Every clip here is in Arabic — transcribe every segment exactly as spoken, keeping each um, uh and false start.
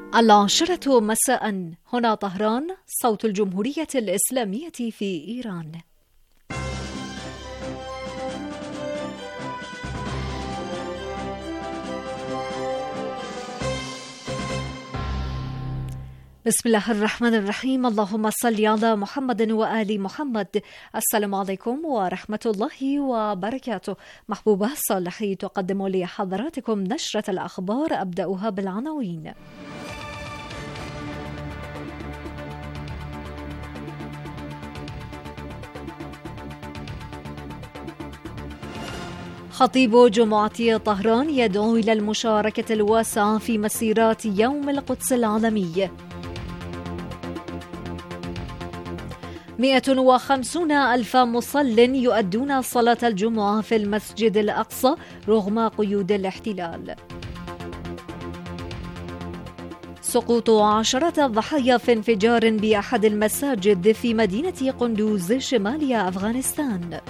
العاشرة مساء، هنا طهران، صوت الجمهورية الإسلامية في إيران. بسم الله الرحمن الرحيم. اللهم صل على محمد وآل محمد. السلام عليكم ورحمة الله وبركاته. محبوبة صالحي تقدم لحضراتكم نشرة الأخبار، أبدأها بالعناوين. خطيب جمعة طهران يدعو إلى المشاركة الواسعة في مسيرات يوم القدس العالمي. مئة وخمسون ألف مصل يؤدون صلاة الجمعة في المسجد الأقصى رغم قيود الاحتلال. سقوط عشرة ضحايا في انفجار بأحد المساجد في مدينة قندوز شمال أفغانستان.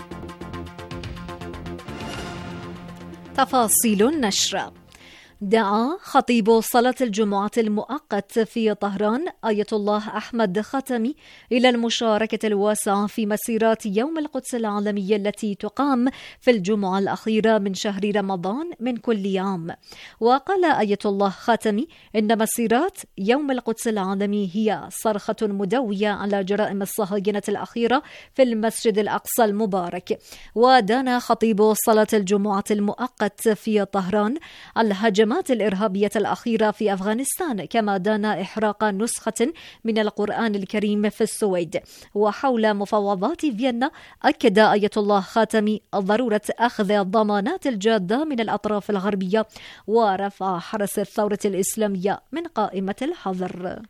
تفاصيل النشر. دعا خطيب صلاة الجمعة المؤقت في طهران آية الله أحمد خاتمي إلى المشاركة الواسعة في مسيرات يوم القدس العالمي التي تقام في الجمعة الأخيرة من شهر رمضان من كل عام. وقال آية الله خاتمي إن مسيرات يوم القدس العالمي هي صرخة مدوية على جرائم الصهاينة الأخيرة في المسجد الأقصى المبارك. ودان خطيب صلاة الجمعة المؤقت في طهران الهجمات الإرهابية الأخيرة في أفغانستان، كما دان إحراق نسخة من القرآن الكريم في السويد. وحول مفاوضات فيينا أكد آية الله خاتمي ضرورة أخذ الضمانات الجادة من الأطراف الغربية ورفع حرس الثورة الإسلامية من قائمة الحظر.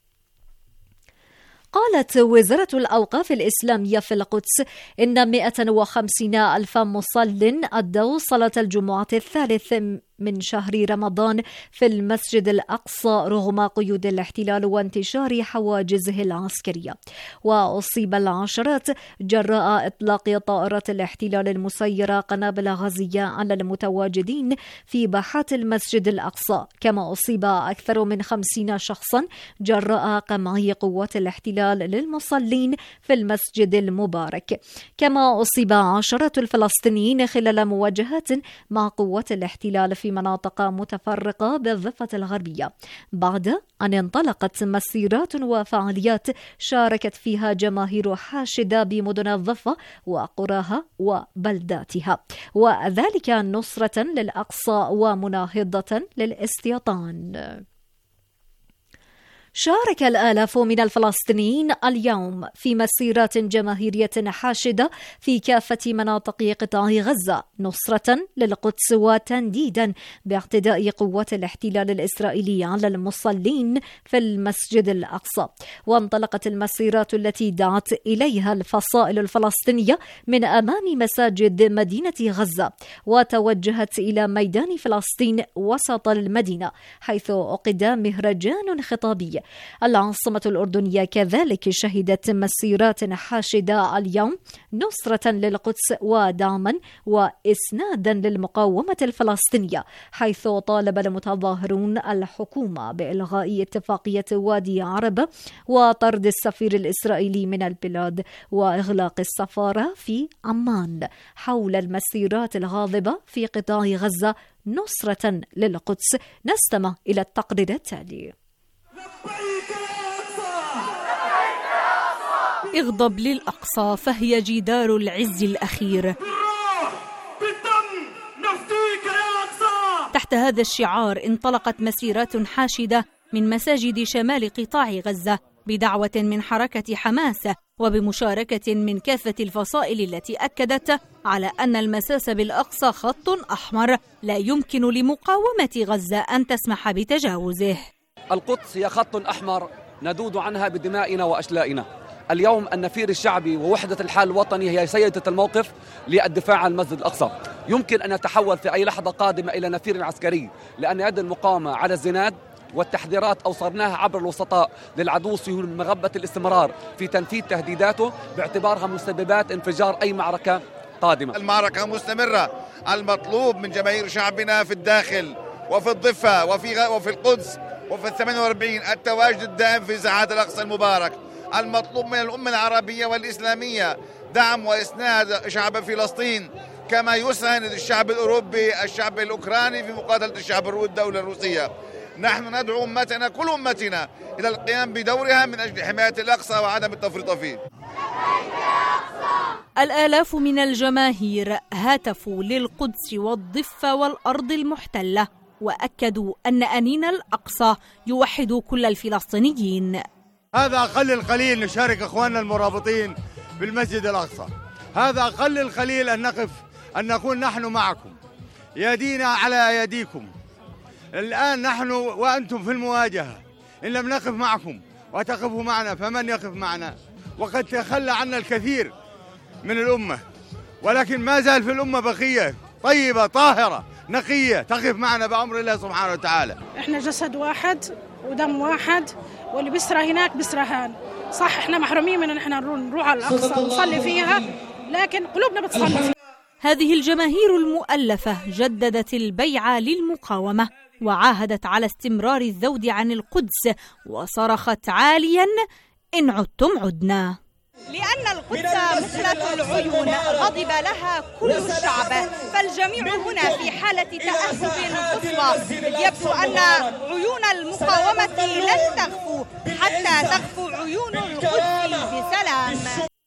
قالت وزارة الأوقاف الإسلامية في القدس إن مئة وخمسين ألف مصل أدوا صلاة الجمعة الثالث من شهر رمضان في المسجد الأقصى رغم قيود الاحتلال وانتشار حواجزه العسكرية. وأصيب العشرات جراء إطلاق طائرات الاحتلال المسيرة قنابل غازية على المتواجدين في باحات المسجد الأقصى، كما أصيب أكثر من خمسين شخصا جراء قمع قوات الاحتلال للمصلين في المسجد المبارك. كما أصيب عشرات الفلسطينيين خلال مواجهات مع قوات الاحتلال في في مناطق متفرقة بالضفة الغربية، بعد أن انطلقت مسيرات وفعاليات شاركت فيها جماهير حاشدة بمدن الضفة وقراها وبلداتها، وذلك نصرة للأقصى ومناهضة للاستيطان. شارك الآلاف من الفلسطينيين اليوم في مسيرات جماهيرية حاشدة في كافة مناطق قطاع غزة نصرة للقدس وتنديدا باعتداء قوات الاحتلال الإسرائيلي على المصلين في المسجد الأقصى. وانطلقت المسيرات التي دعت إليها الفصائل الفلسطينية من أمام مساجد مدينة غزة وتوجهت إلى ميدان فلسطين وسط المدينة، حيث عقد مهرجان خطابي. العاصمة الأردنية كذلك شهدت مسيرات حاشدة اليوم نصرة للقدس ودعما وإسنادا للمقاومة الفلسطينية، حيث طالب المتظاهرون الحكومة بإلغاء اتفاقية وادي عرب وطرد السفير الإسرائيلي من البلاد وإغلاق السفارة في عمان حول المسيرات الغاضبة في قطاع غزة نصرة للقدس. نستمع إلى التقرير التالي. اغضب للأقصى فهي جدار العز الأخير. تحت هذا الشعار انطلقت مسيرات حاشدة من مساجد شمال قطاع غزة بدعوة من حركة حماس وبمشاركة من كافة الفصائل التي أكدت على أن المساس بالأقصى خط أحمر لا يمكن لمقاومة غزة أن تسمح بتجاوزه. القدس هي خط أحمر ندود عنها بدمائنا وأشلائنا. اليوم النفير الشعبي ووحدة الحال الوطني هي سيدة الموقف للدفاع عن المسجد الأقصى. يمكن أن يتحول في أي لحظة قادمة إلى نفير عسكري، لأن يد المقاومة على الزناد والتحذيرات أوصرناها عبر الوسطاء للعدو سيول مغبة الاستمرار في تنفيذ تهديداته باعتبارها مسببات انفجار أي معركة قادمة. المعركة مستمرة. المطلوب من جماهير شعبنا في الداخل وفي الضفة وفي وفي القدس وفي الثمانية وأربعين، التواجد الدائم في ساحات الأقصى المبارك. المطلوب من الأمة العربية والإسلامية دعم وإسناد شعب فلسطين، كما يساند الشعب الأوروبي الشعب الأوكراني في مقاتلة الشعب الدولة الروسية. نحن ندعو أمتنا كل أمتنا إلى القيام بدورها من أجل حماية الأقصى وعدم التفريط فيه. الآلاف من الجماهير هتفوا للقدس والضفة والأرض المحتلة، وأكدوا أن أنين الأقصى يوحد كل الفلسطينيين. هذا أقل القليل نشارك أخواننا المرابطين بالمسجد الأقصى، هذا أقل القليل أن نقف، أن نكون نحن معكم، يدينا على أيديكم. الآن نحن وأنتم في المواجهة، إن لم نقف معكم وتقفوا معنا فمن يقف معنا؟ وقد تخلى عنا الكثير من الأمة، ولكن ما زال في الأمة بقية طيبة طاهرة نقية تقف معنا بأمر الله سبحانه وتعالى. إحنا جسد واحد ودم واحد، واللي بيسرى هناك بيسرى هان. صح إحنا محرومين من إن إحنا نروح على الأقصى ونصلي فيها، لكن قلوبنا بتصلي فيها. هذه الجماهير المؤلفة جددت البيعة للمقاومة، وعاهدت على استمرار الذود عن القدس، وصرخت عاليا: إن عدتم عدنا. لأن القدس مثلة العيون غضب لها كل الشعب، فالجميع هنا في حالة تأهب قصوى. يبدو أن عيون المقاومة لن تغفو حتى تغفو عيون القدس بسلام.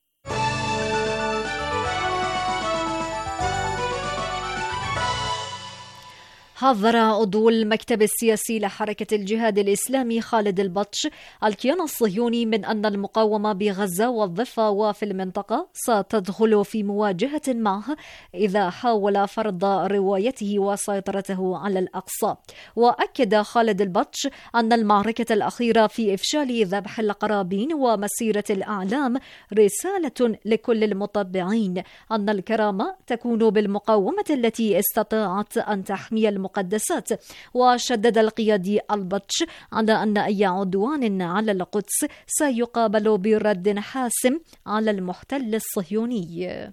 حذر عضو المكتب السياسي لحركة الجهاد الإسلامي خالد البطش الكيان الصهيوني من أن المقاومة بغزة والضفة وفي المنطقة ستدخل في مواجهة معه إذا حاول فرض روايته وسيطرته على الأقصى. وأكد خالد البطش أن المعركة الأخيرة في إفشال ذبح القرابين ومسيرة الأعلام رسالة لكل المطبعين أن الكرامة تكون بالمقاومة التي استطاعت أن تحمي المقدسات. وشدد القيادي البطش على أن أي عدوان على القدس سيقابل برد حاسم على المحتل الصهيوني.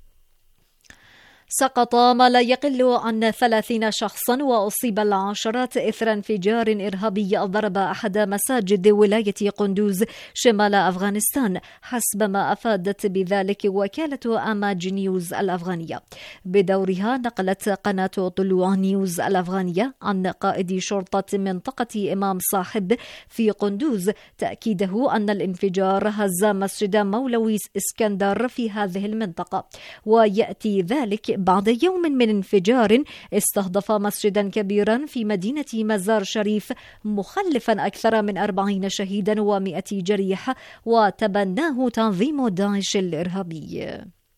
سقط ما لا يقل عن ثلاثين شخصا وأصيب العشرات إثر انفجار إرهابي ضرب أحد مساجد ولاية قندوز شمال أفغانستان، حسب ما أفادت بذلك وكالة أماج نيوز الأفغانية. بدورها نقلت قناة طلوع نيوز الأفغانية عن قائد شرطة منطقة إمام صاحب في قندوز تأكيده أن الانفجار هز مسجد مولوي اسكندر في هذه المنطقة، ويأتي ذلك بعد يوم من انفجار استهدف مسجدا كبيرا في مدينة مزار شريف، مخلفا أكثر من أربعين شهيدا ومئة جريح، وتبناه تنظيم داعش الإرهابي.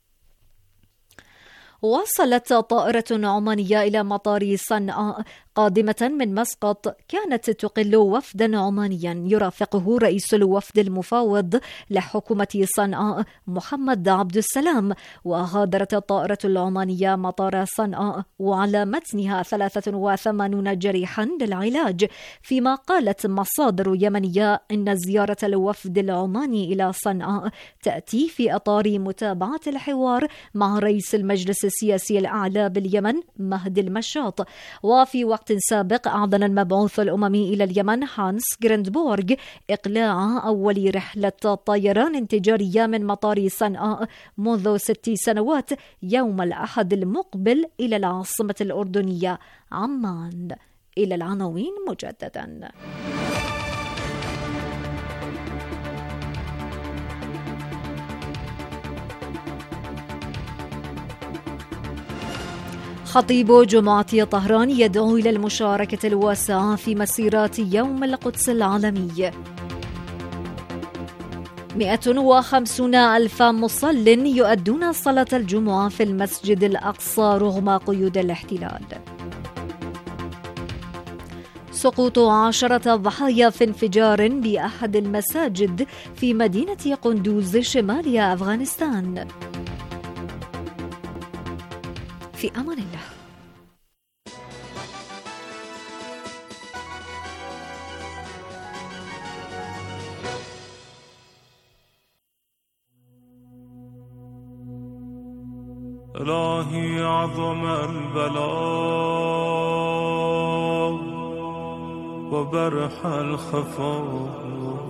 وصلت طائرة عمانية إلى مطار صنعاء قادمة من مسقط كانت تقل وفدا عمانيا يرافقه رئيس الوفد المفاوض لحكومة صنعاء محمد عبد السلام. وغادرت الطائرة العمانية مطار صنعاء وعلى متنها ثلاثة وثمانين جريحا للعلاج، فيما قالت مصادر يمنية إن زيارة الوفد العماني إلى صنعاء تأتي في إطار متابعة الحوار مع رئيس المجلس السياسي الأعلى باليمن مهدي المشاط. وفي وقت سابق أعلن المبعوث الأممي إلى اليمن هانس جريندبورغ إقلاع أول رحلة طيران تجارية من مطار صنعاء منذ ست سنوات يوم الأحد المقبل إلى العاصمة الأردنية عمان. إلى العناوين مجددا. خطيب جمعة طهران يدعو إلى المشاركة الواسعة في مسيرات يوم القدس العالمي. مئة وخمسين ألف مصل يؤدون صلاة الجمعة في المسجد الأقصى رغم قيود الاحتلال. سقوط عشرة ضحايا في انفجار بأحد المساجد في مدينة قندوز شمال أفغانستان. في أمان الله. إلهي عظم البلاء وبرح الخفاء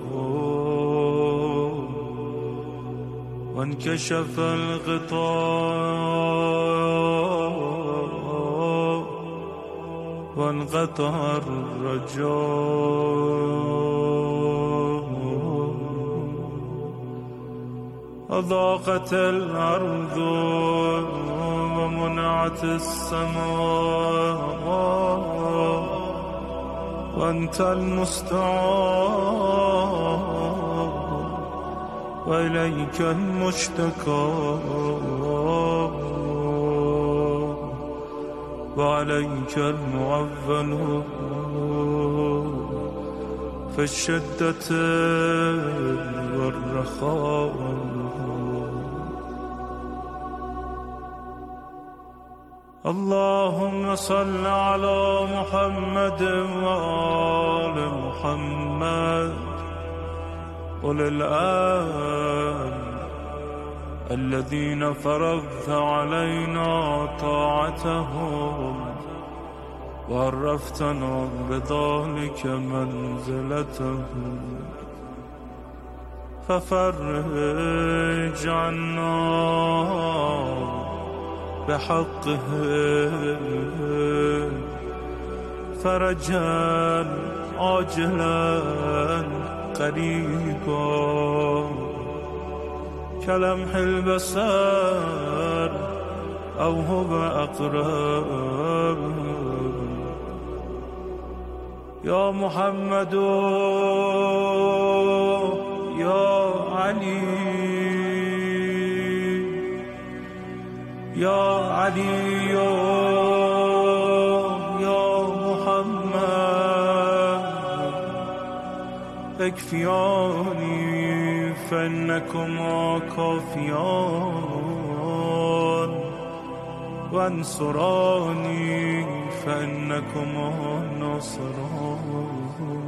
وانكشف الغطاء وانقطع الرجاء وضاقت الأرض ومنعت السماء وأنت المستعان وإليك المشتكى وعليك المعول في الشدة والرخاء. اللهم صل على محمد وآل محمد أولي الآل الذين فرضت علينا طاعتهم وعرفتنا بذلك منزلتهم، ففرج عنا بحقه فرجا عاجلا قريبا كلمح البصر أو هو أقرب. يا محمد يا علي يا علي يا محمد اكفياني فإنكما كافيان وانصراني فإنكما ناصران.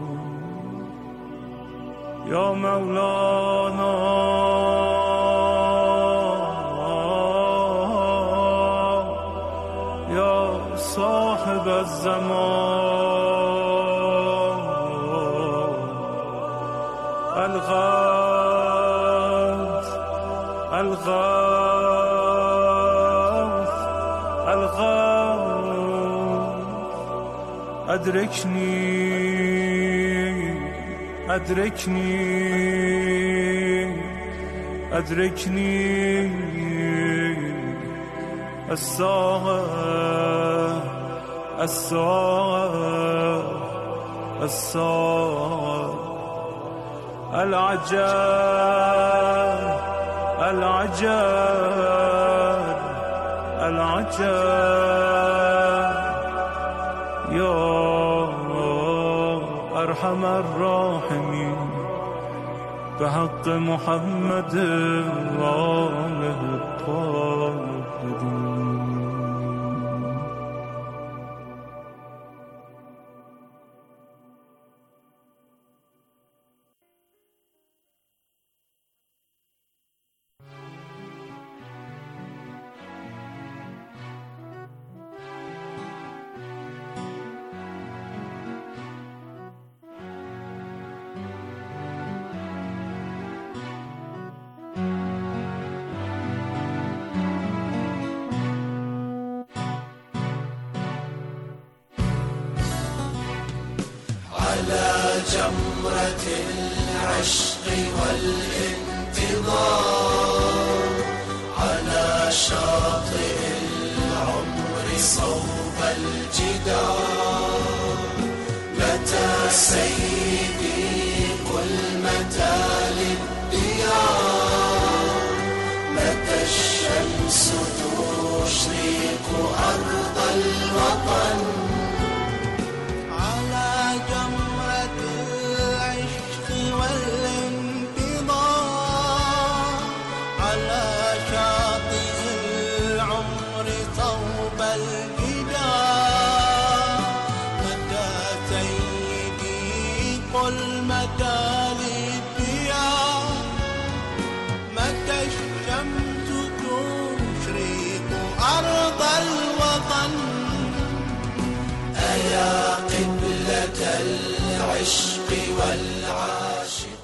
يا مولانا يا صاحب الزمان الغوث الغوث الغوث أدركني أدركني أدركني الساعة الساعة الساعة العجل العجل العجل. يا أرحم الراحمين بحق محمد وآله الطاهرين. على جمرة العشق والانتظار على شاطئ العمر صوب الجدار. متى سيدي قل متى للديار، متى الشمس تشرق أرض الوطن. يا قبلة العشق والعاشقين.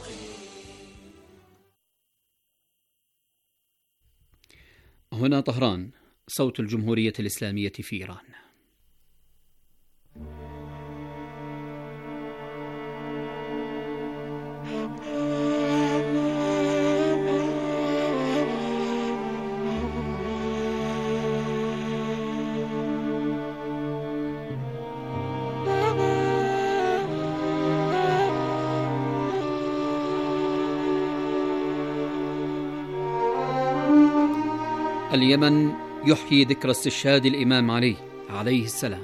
هنا طهران، صوت الجمهورية الإسلامية في إيران. اليمن يحيي ذكرى استشهاد الإمام علي عليه السلام.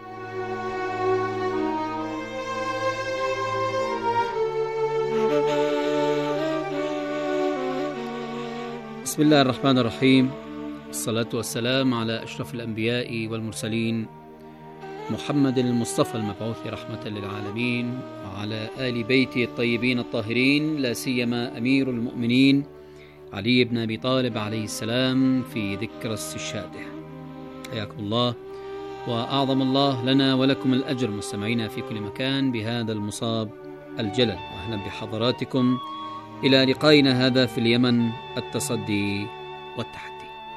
بسم الله الرحمن الرحيم، الصلاة والسلام على أشرف الأنبياء والمرسلين محمد المصطفى المبعوث رحمة للعالمين، وعلى آل بيته الطيبين الطاهرين، لا سيما أمير المؤمنين علي بن أبي طالب عليه السلام في ذكرى استشهاده. حياكم الله، وأعظم الله لنا ولكم الأجر مستمعينا في كل مكان بهذا المصاب الجلل، وأهلا بحضراتكم إلى لقائنا هذا في اليمن، التصدي والتحدي.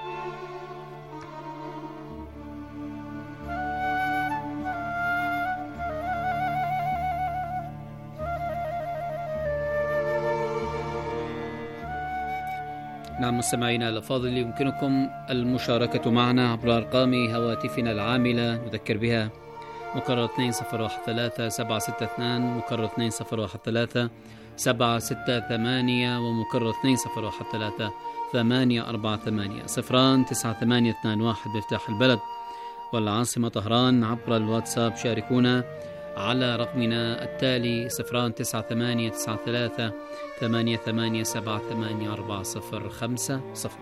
نعم مستمعينا الأفاضل، يمكنكم المشاركة معنا عبر أرقام هواتفنا العاملة، نذكر بها مكرر اثنين صفر واحد ثلاثة سبعة ستة اثنين، مكرر اثنين صفر واحد ثلاثة سبعة ستة ثمانية، ومكرر اثنين صفر واحد ثلاثة ثمانية أربعة ثمانية صفران تسعة ثمانية اثنان واحد مفتاح البلد والعاصمة طهران. عبر الواتساب شاركونا على رقمنا التالي صفران تسعة ثمانية تسعة ثلاثة ثمانية ثمانية سبعة ثمانية أربعة صفر خمسة صفر.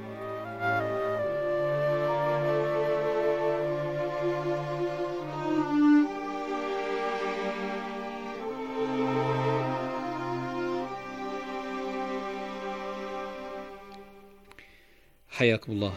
حياكم الله.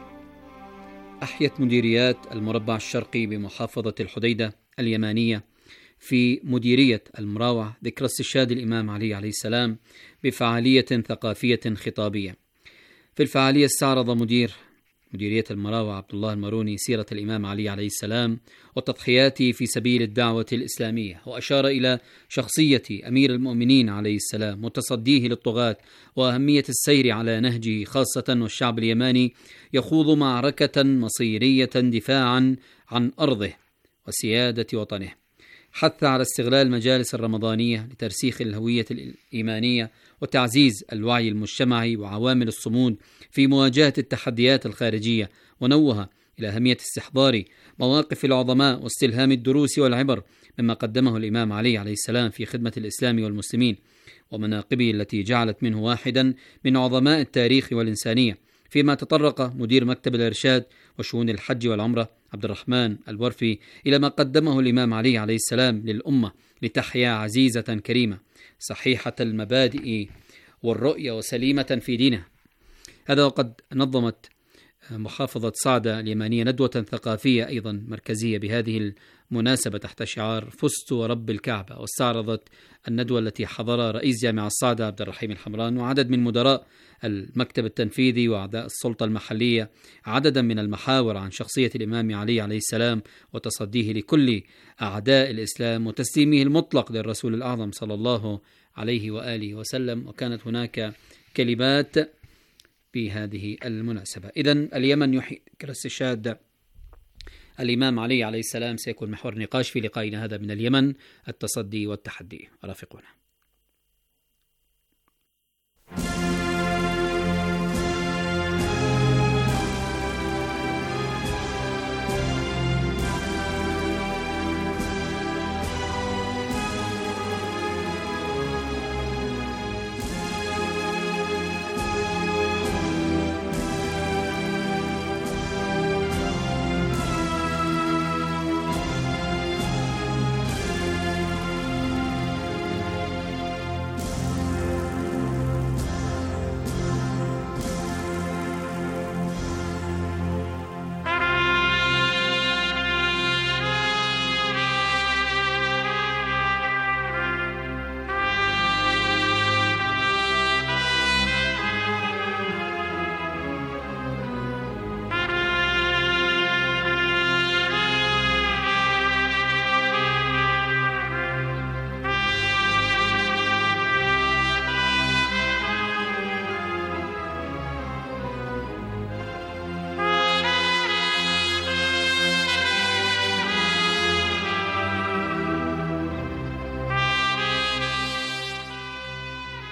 أحيت مديريات المربع الشرقي بمحافظة الحديدة اليمانية في مديرية المراوع ذكرى استشهاد الإمام علي عليه السلام بفعالية ثقافية خطابية. في الفعالية استعرض مدير مديرية المراوع عبد الله الماروني سيرة الإمام علي عليه السلام وتضحياته في سبيل الدعوة الإسلامية، وأشار إلى شخصية أمير المؤمنين عليه السلام وتصديه للطغاة وأهمية السير على نهجه، خاصة والشعب اليماني يخوض معركة مصيرية دفاعا عن أرضه وسيادة وطنه. حث على استغلال المجالس الرمضانية لترسيخ الهوية الإيمانية وتعزيز الوعي المجتمعي وعوامل الصمود في مواجهة التحديات الخارجية، ونوه إلى أهمية استحضار مواقف العظماء واستلهام الدروس والعبر مما قدمه الإمام علي عليه السلام في خدمة الإسلام والمسلمين ومناقبه التي جعلت منه واحدا من عظماء التاريخ والإنسانية. فيما تطرق مدير مكتب الإرشاد وشؤون الحج والعمرة عبد الرحمن الورفي إلى ما قدمه الإمام علي عليه السلام للأمة لتحيا عزيزة كريمة صحيحة المبادئ والرؤية وسليمة في دينها. هذا وقد نظمت محافظة صعدة اليمانية ندوة ثقافية أيضا مركزية بهذه المناسبة تحت شعار فزت ورب الكعبة، واستعرضت الندوة التي حضرها رئيس جامعة الصعدة عبد الرحيم الحمران وعدد من مدراء المكتب التنفيذي وأعضاء السلطة المحلية عددا من المحاور عن شخصية الإمام علي عليه السلام وتصديه لكل أعداء الإسلام وتسليمه المطلق للرسول الأعظم صلى الله عليه وآله وسلم. وكانت هناك كلمات بهذه المناسبة. إذن اليمن يحيي ذكرى استشهاد الإمام علي عليه السلام سيكون محور نقاش في لقائنا هذا من اليمن، التصدي والتحدي. رافقونا.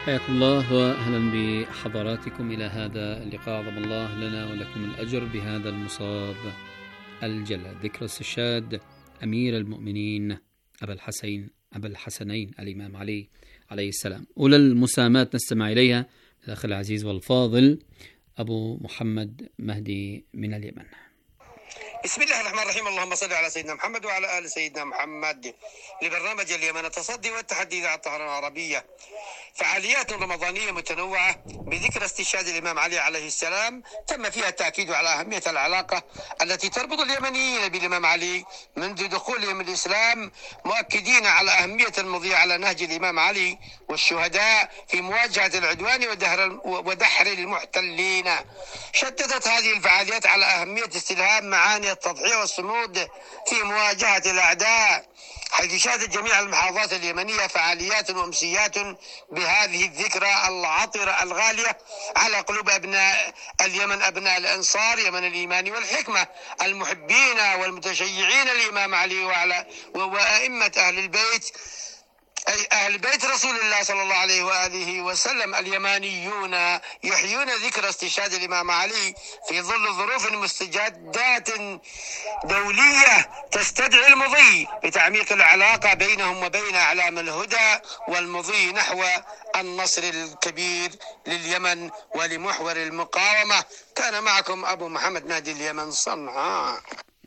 حياكم الله وأهلا بحضراتكم إلى هذا اللقاء. عظم الله لنا ولكم الأجر بهذا المصاب الجلد. ذكرى استشهاد أمير المؤمنين أبا الحسين أبا الحسنين الإمام علي عليه السلام. أولى المساهمات نستمع إليها الأخ العزيز والفاضل أبو محمد مهدي من اليمن. بسم الله الرحمن الرحيم. اللهم صل على سيدنا محمد وعلى آل سيدنا محمد. لبرنامج اليمن التصدي والتحدي على الطهارة العربية فعاليات رمضانية متنوعة بذكرى استشهاد الإمام علي عليه السلام، تم فيها التأكيد على أهمية العلاقة التي تربط اليمنيين بالإمام علي منذ دخولهم الإسلام، مؤكدين على أهمية المضي على نهج الإمام علي والشهداء في مواجهة العدوان ودحر المحتلين. شددت هذه الفعاليات على أهمية استلهام معاني التضحية والصمود في مواجهة الأعداء، حيث شهدت جميع المحافظات اليمنية فعاليات وأمسيات بهذه الذكرى العطرة الغالية على قلوب أبناء اليمن، أبناء الأنصار، يمن الإيمان والحكمة، المحبين والمتشيعين الإمام علي وعلى وأئمة أهل البيت، أي أهل بيت رسول الله صلى الله عليه وآله وسلم. اليمانيون يحيون ذكرى استشهاد الإمام علي في ظل ظروف مستجدات دولية تستدعي المضي بتعميق العلاقة بينهم وبين أعلام الهدى والمضي نحو النصر الكبير لليمن ولمحور المقاومة. كان معكم أبو محمد مهدي اليمن صنعاء.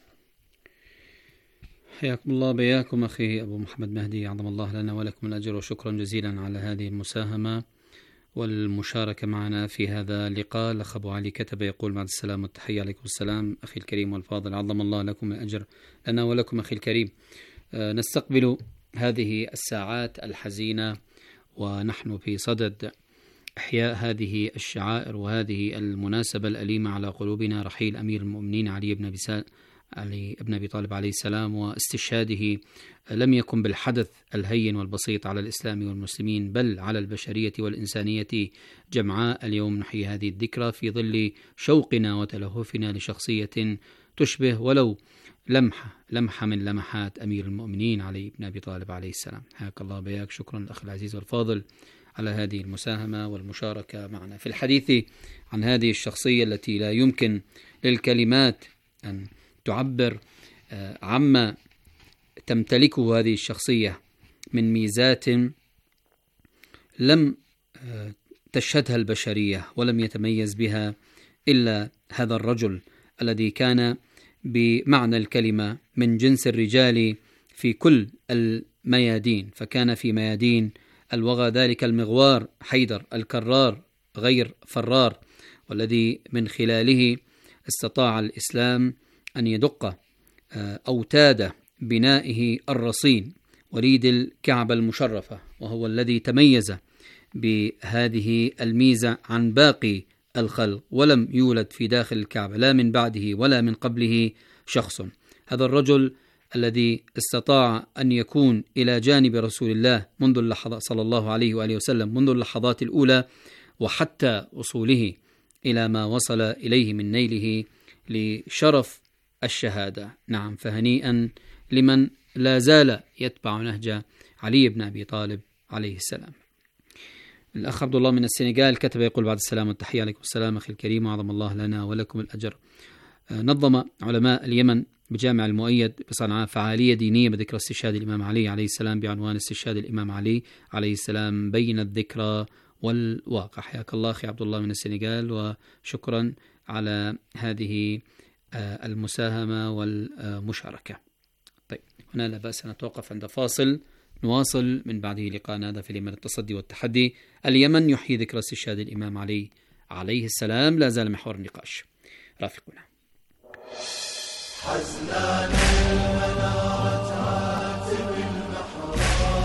حياكم الله بياكم أخي أبو محمد مهدي، عظم الله لنا ولكم الأجر، وشكرا جزيلا على هذه المساهمة والمشاركة معنا في هذا اللقاء. الأخ أبو علي كتب يقول: بعد السلام والتحية عليكم السلام أخي الكريم والفاضل، عظم الله لكم الأجر لنا ولكم أخي الكريم. أه نستقبل هذه الساعات الحزينة ونحن في صدد إحياء هذه الشعائر وهذه المناسبة الأليمة على قلوبنا، رحيل أمير المؤمنين علي بن أبي علي ابن أبي طالب عليه السلام، واستشهاده لم يكن بالحدث الهين والبسيط على الإسلام والمسلمين بل على البشرية والإنسانية جمعاء. اليوم نحيي هذه الذكرى في ظل شوقنا وتلهفنا لشخصية تشبه ولو لمحة لمحة من لمحات أمير المؤمنين علي بن أبي طالب عليه السلام. حياك الله بياك، شكرا الأخ العزيز والفاضل على هذه المساهمة والمشاركة معنا في الحديث عن هذه الشخصية التي لا يمكن للكلمات أن تعبر عما تمتلكه هذه الشخصية من ميزات لم تشهدها البشرية ولم يتميز بها إلا هذا الرجل الذي كان بمعنى الكلمة من جنس الرجال في كل الميادين، فكان في ميادين الوغى ذلك المغوار حيدر الكرار غير فرار، والذي من خلاله استطاع الإسلام أن يدق أوتاد بنائه الرصين وليد الكعبة المشرفة، وهو الذي تميز بهذه الميزة عن باقي الخلق، ولم يولد في داخل الكعبة لا من بعده ولا من قبله شخص. هذا الرجل الذي استطاع أن يكون إلى جانب رسول الله منذ اللحظات صلى الله عليه وآله وسلم منذ اللحظات الأولى وحتى وصوله إلى ما وصل إليه من نيله لشرف الشهادة. نعم، فهنيئا لمن لا زال يتبع نهج علي بن أبي طالب عليه السلام. الأخ عبد الله من السنغال كتب يقول: بعد السلام والتحية عليكم السلام أخي الكريم، وعظم الله لنا ولكم الأجر. نظم علماء اليمن بجامع المؤيد بصنعاء فعالية دينية بذكرى استشهاد الإمام علي عليه السلام بعنوان استشهاد الإمام علي عليه السلام بين الذكرى والواقع. حياك الله أخي عبد الله من السنغال، وشكرا على هذه المساهمة والمشاركة. طيب، هنا لا بأس نتوقف عند فاصل، نواصل من بعده لقاءنا هذا في اليمن التصدي والتحدي. اليمن يحيي ذكرى استشهاد الإمام علي عليه السلام، لا زال محور النقاش، رافقونا. حزنان المنارة عاتب المحراب،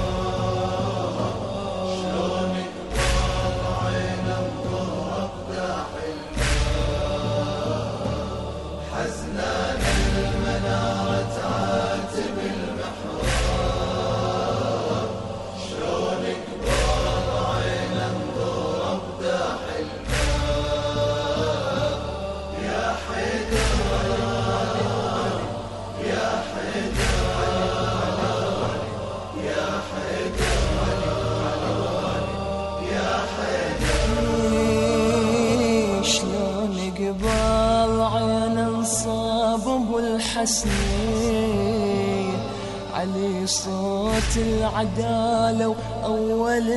شلونك ضاعين الضرب داح الماء. حزنان المنارة عاتب المحراب، شلونك ضاعين الضرب داح الماء. يا حيدر يا حيدر سنين. علي صوت العدالة وأول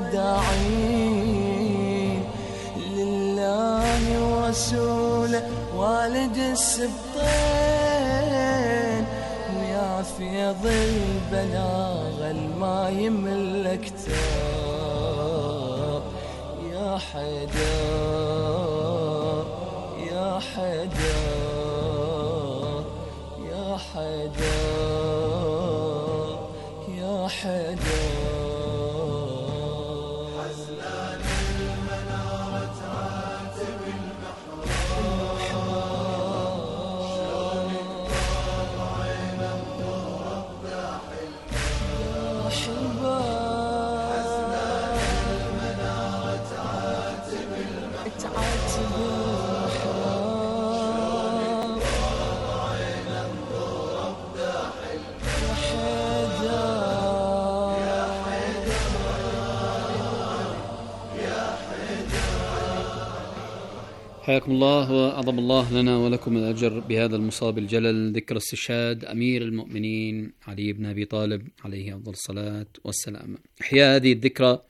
الداعين لله ورسوله والد السبطين. ويا فيض البلاغة الما يمل كتاب يا حيدر يا حيدر يا حيدر يا حيدر. حزلان المنارة عاتب المحراب شلون انطر عين الضرب داحل يا حباب. حزلان المنارة عاتب المحراب تعاتب المحراب عين الضرب داحل يا حيدر حياكم الله وأعظم الله لنا ولكم الأجر بهذا المصاب الجلل، ذكر استشهاد أمير المؤمنين علي بن أبي طالب عليه أفضل الصلاة والسلام. إحياء هذه الذكرى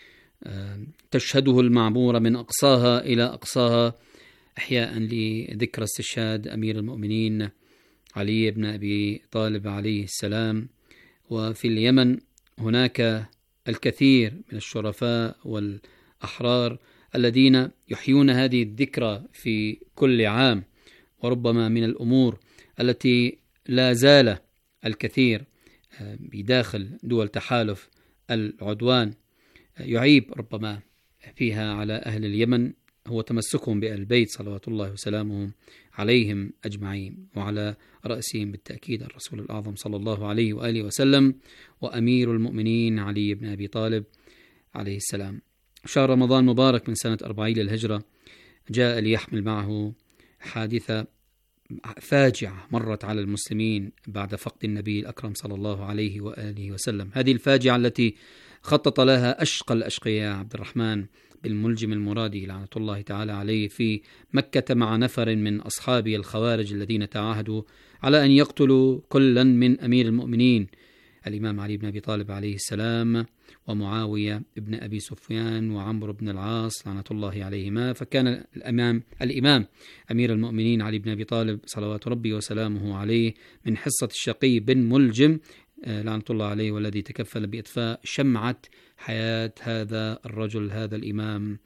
تشهده المعمورة من أقصاها إلى أقصاها إحياء لذكرى استشهاد أمير المؤمنين علي بن أبي طالب عليه السلام. وفي اليمن هناك الكثير من الشرفاء والأحرار الذين يحيون هذه الذكرى في كل عام، وربما من الأمور التي لا زال الكثير بداخل دول تحالف العدوان يعيب ربما فيها على أهل اليمن هو تمسكهم بأهل البيت صلوات الله وسلامه عليهم أجمعين، وعلى رأسهم بالتأكيد الرسول الأعظم صلى الله عليه وآله وسلم وأمير المؤمنين علي بن أبي طالب عليه السلام. شهر رمضان مبارك من سنة أربعين للهجرة جاء ليحمل معه حادثة فاجعة مرت على المسلمين بعد فقد النبي الأكرم صلى الله عليه وآله وسلم. هذه الفاجعة التي خطط لها أشقى الأشقياء عبد الرحمن بن ملجم المرادي لعنة الله تعالى عليه في مكة مع نفر من أصحابه الخوارج الذين تعاهدوا على أن يقتلوا كلا من أمير المؤمنين الإمام علي بن أبي طالب عليه السلام ومعاوية بن أبي سفيان وعمرو بن العاص لعنة الله عليهما. فكان الإمام, الإمام أمير المؤمنين علي بن أبي طالب صلوات ربي وسلامه عليه من حصة الشقي بن ملجم لعنة الله عليه، والذي تكفل بإطفاء شمعة حياة هذا الرجل هذا الإمام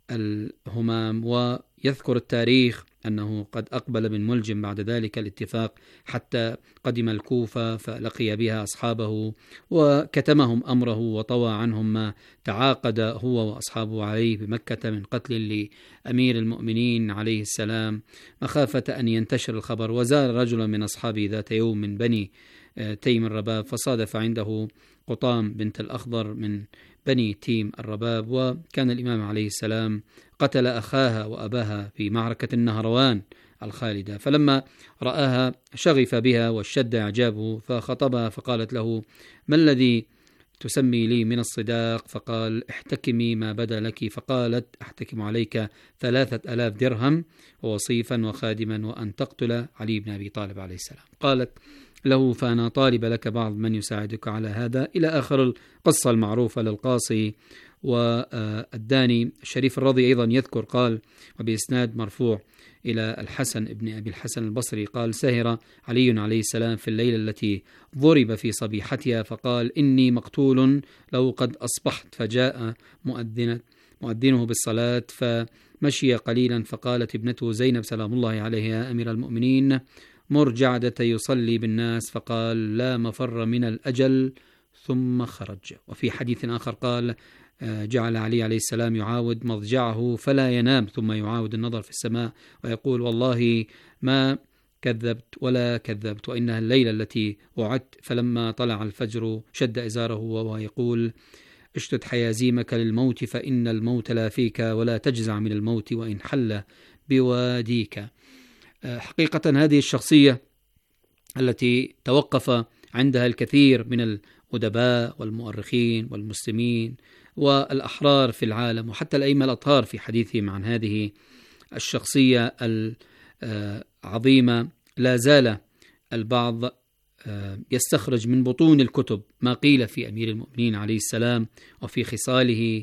الهمام. ويذكر التاريخ أنه قد أقبل بن ملجم بعد ذلك الاتفاق حتى قدم الكوفة فلقي بها أصحابه وكتمهم أمره وطوى عنهم ما تعاقد هو وأصحابه عليه بمكة من قتل لأمير المؤمنين عليه السلام مخافة أن ينتشر الخبر. وزار رجل من أصحابه ذات يوم من بني تيم الرباب فصادف عنده قطام بنت الأخضر من بني تيم الرباب، وكان الإمام عليه السلام قتل أخاها وأباها في معركة النهروان الخالدة. فلما رآها شغف بها واشتد إعجابه فخطبها فقالت له: ما الذي تسمي لي من الصداق؟ فقال: احتكمي ما بدا لك. فقالت: احتكم عليك ثلاثة ألاف درهم ووصيفا وخادما وأن تقتل علي بن أبي طالب عليه السلام. قالت له: فأنا طالب لك بعض من يساعدك على هذا، إلى آخر القصة المعروفة للقاصي. والداني الشريف الرضي أيضا يذكر قال وبإسناد مرفوع إلى الحسن ابن أبي الحسن البصري قال: سهر علي عليه السلام في الليلة التي ضرب في صبيحتها فقال: إني مقتول لو قد أصبحت. فجاء مؤذن مؤذنه بالصلاة فمشي قليلا فقالت ابنته زينب سلام الله عليها: يا أمير المؤمنين مر جعدة يصلي بالناس. فقال: لا مفر من الأجل، ثم خرج. وفي حديث آخر قال: جعل علي عليه السلام يعاود مضجعه فلا ينام، ثم يعاود النظر في السماء ويقول: والله ما كذبت ولا كذبت، وإنها الليلة التي وعدت. فلما طلع الفجر شد إزاره وهو يقول: اشتد حيازيمك للموت فإن الموت لا فيك، ولا تجزع من الموت وإن حل بواديك. حقيقة هذه الشخصية التي توقف عندها الكثير من الأدباء والمؤرخين والمسلمين والأحرار في العالم وحتى الأئمة الأطهار في حديثهم عن هذه الشخصية العظيمة، لا زال البعض يستخرج من بطون الكتب ما قيل في أمير المؤمنين عليه السلام وفي خصاله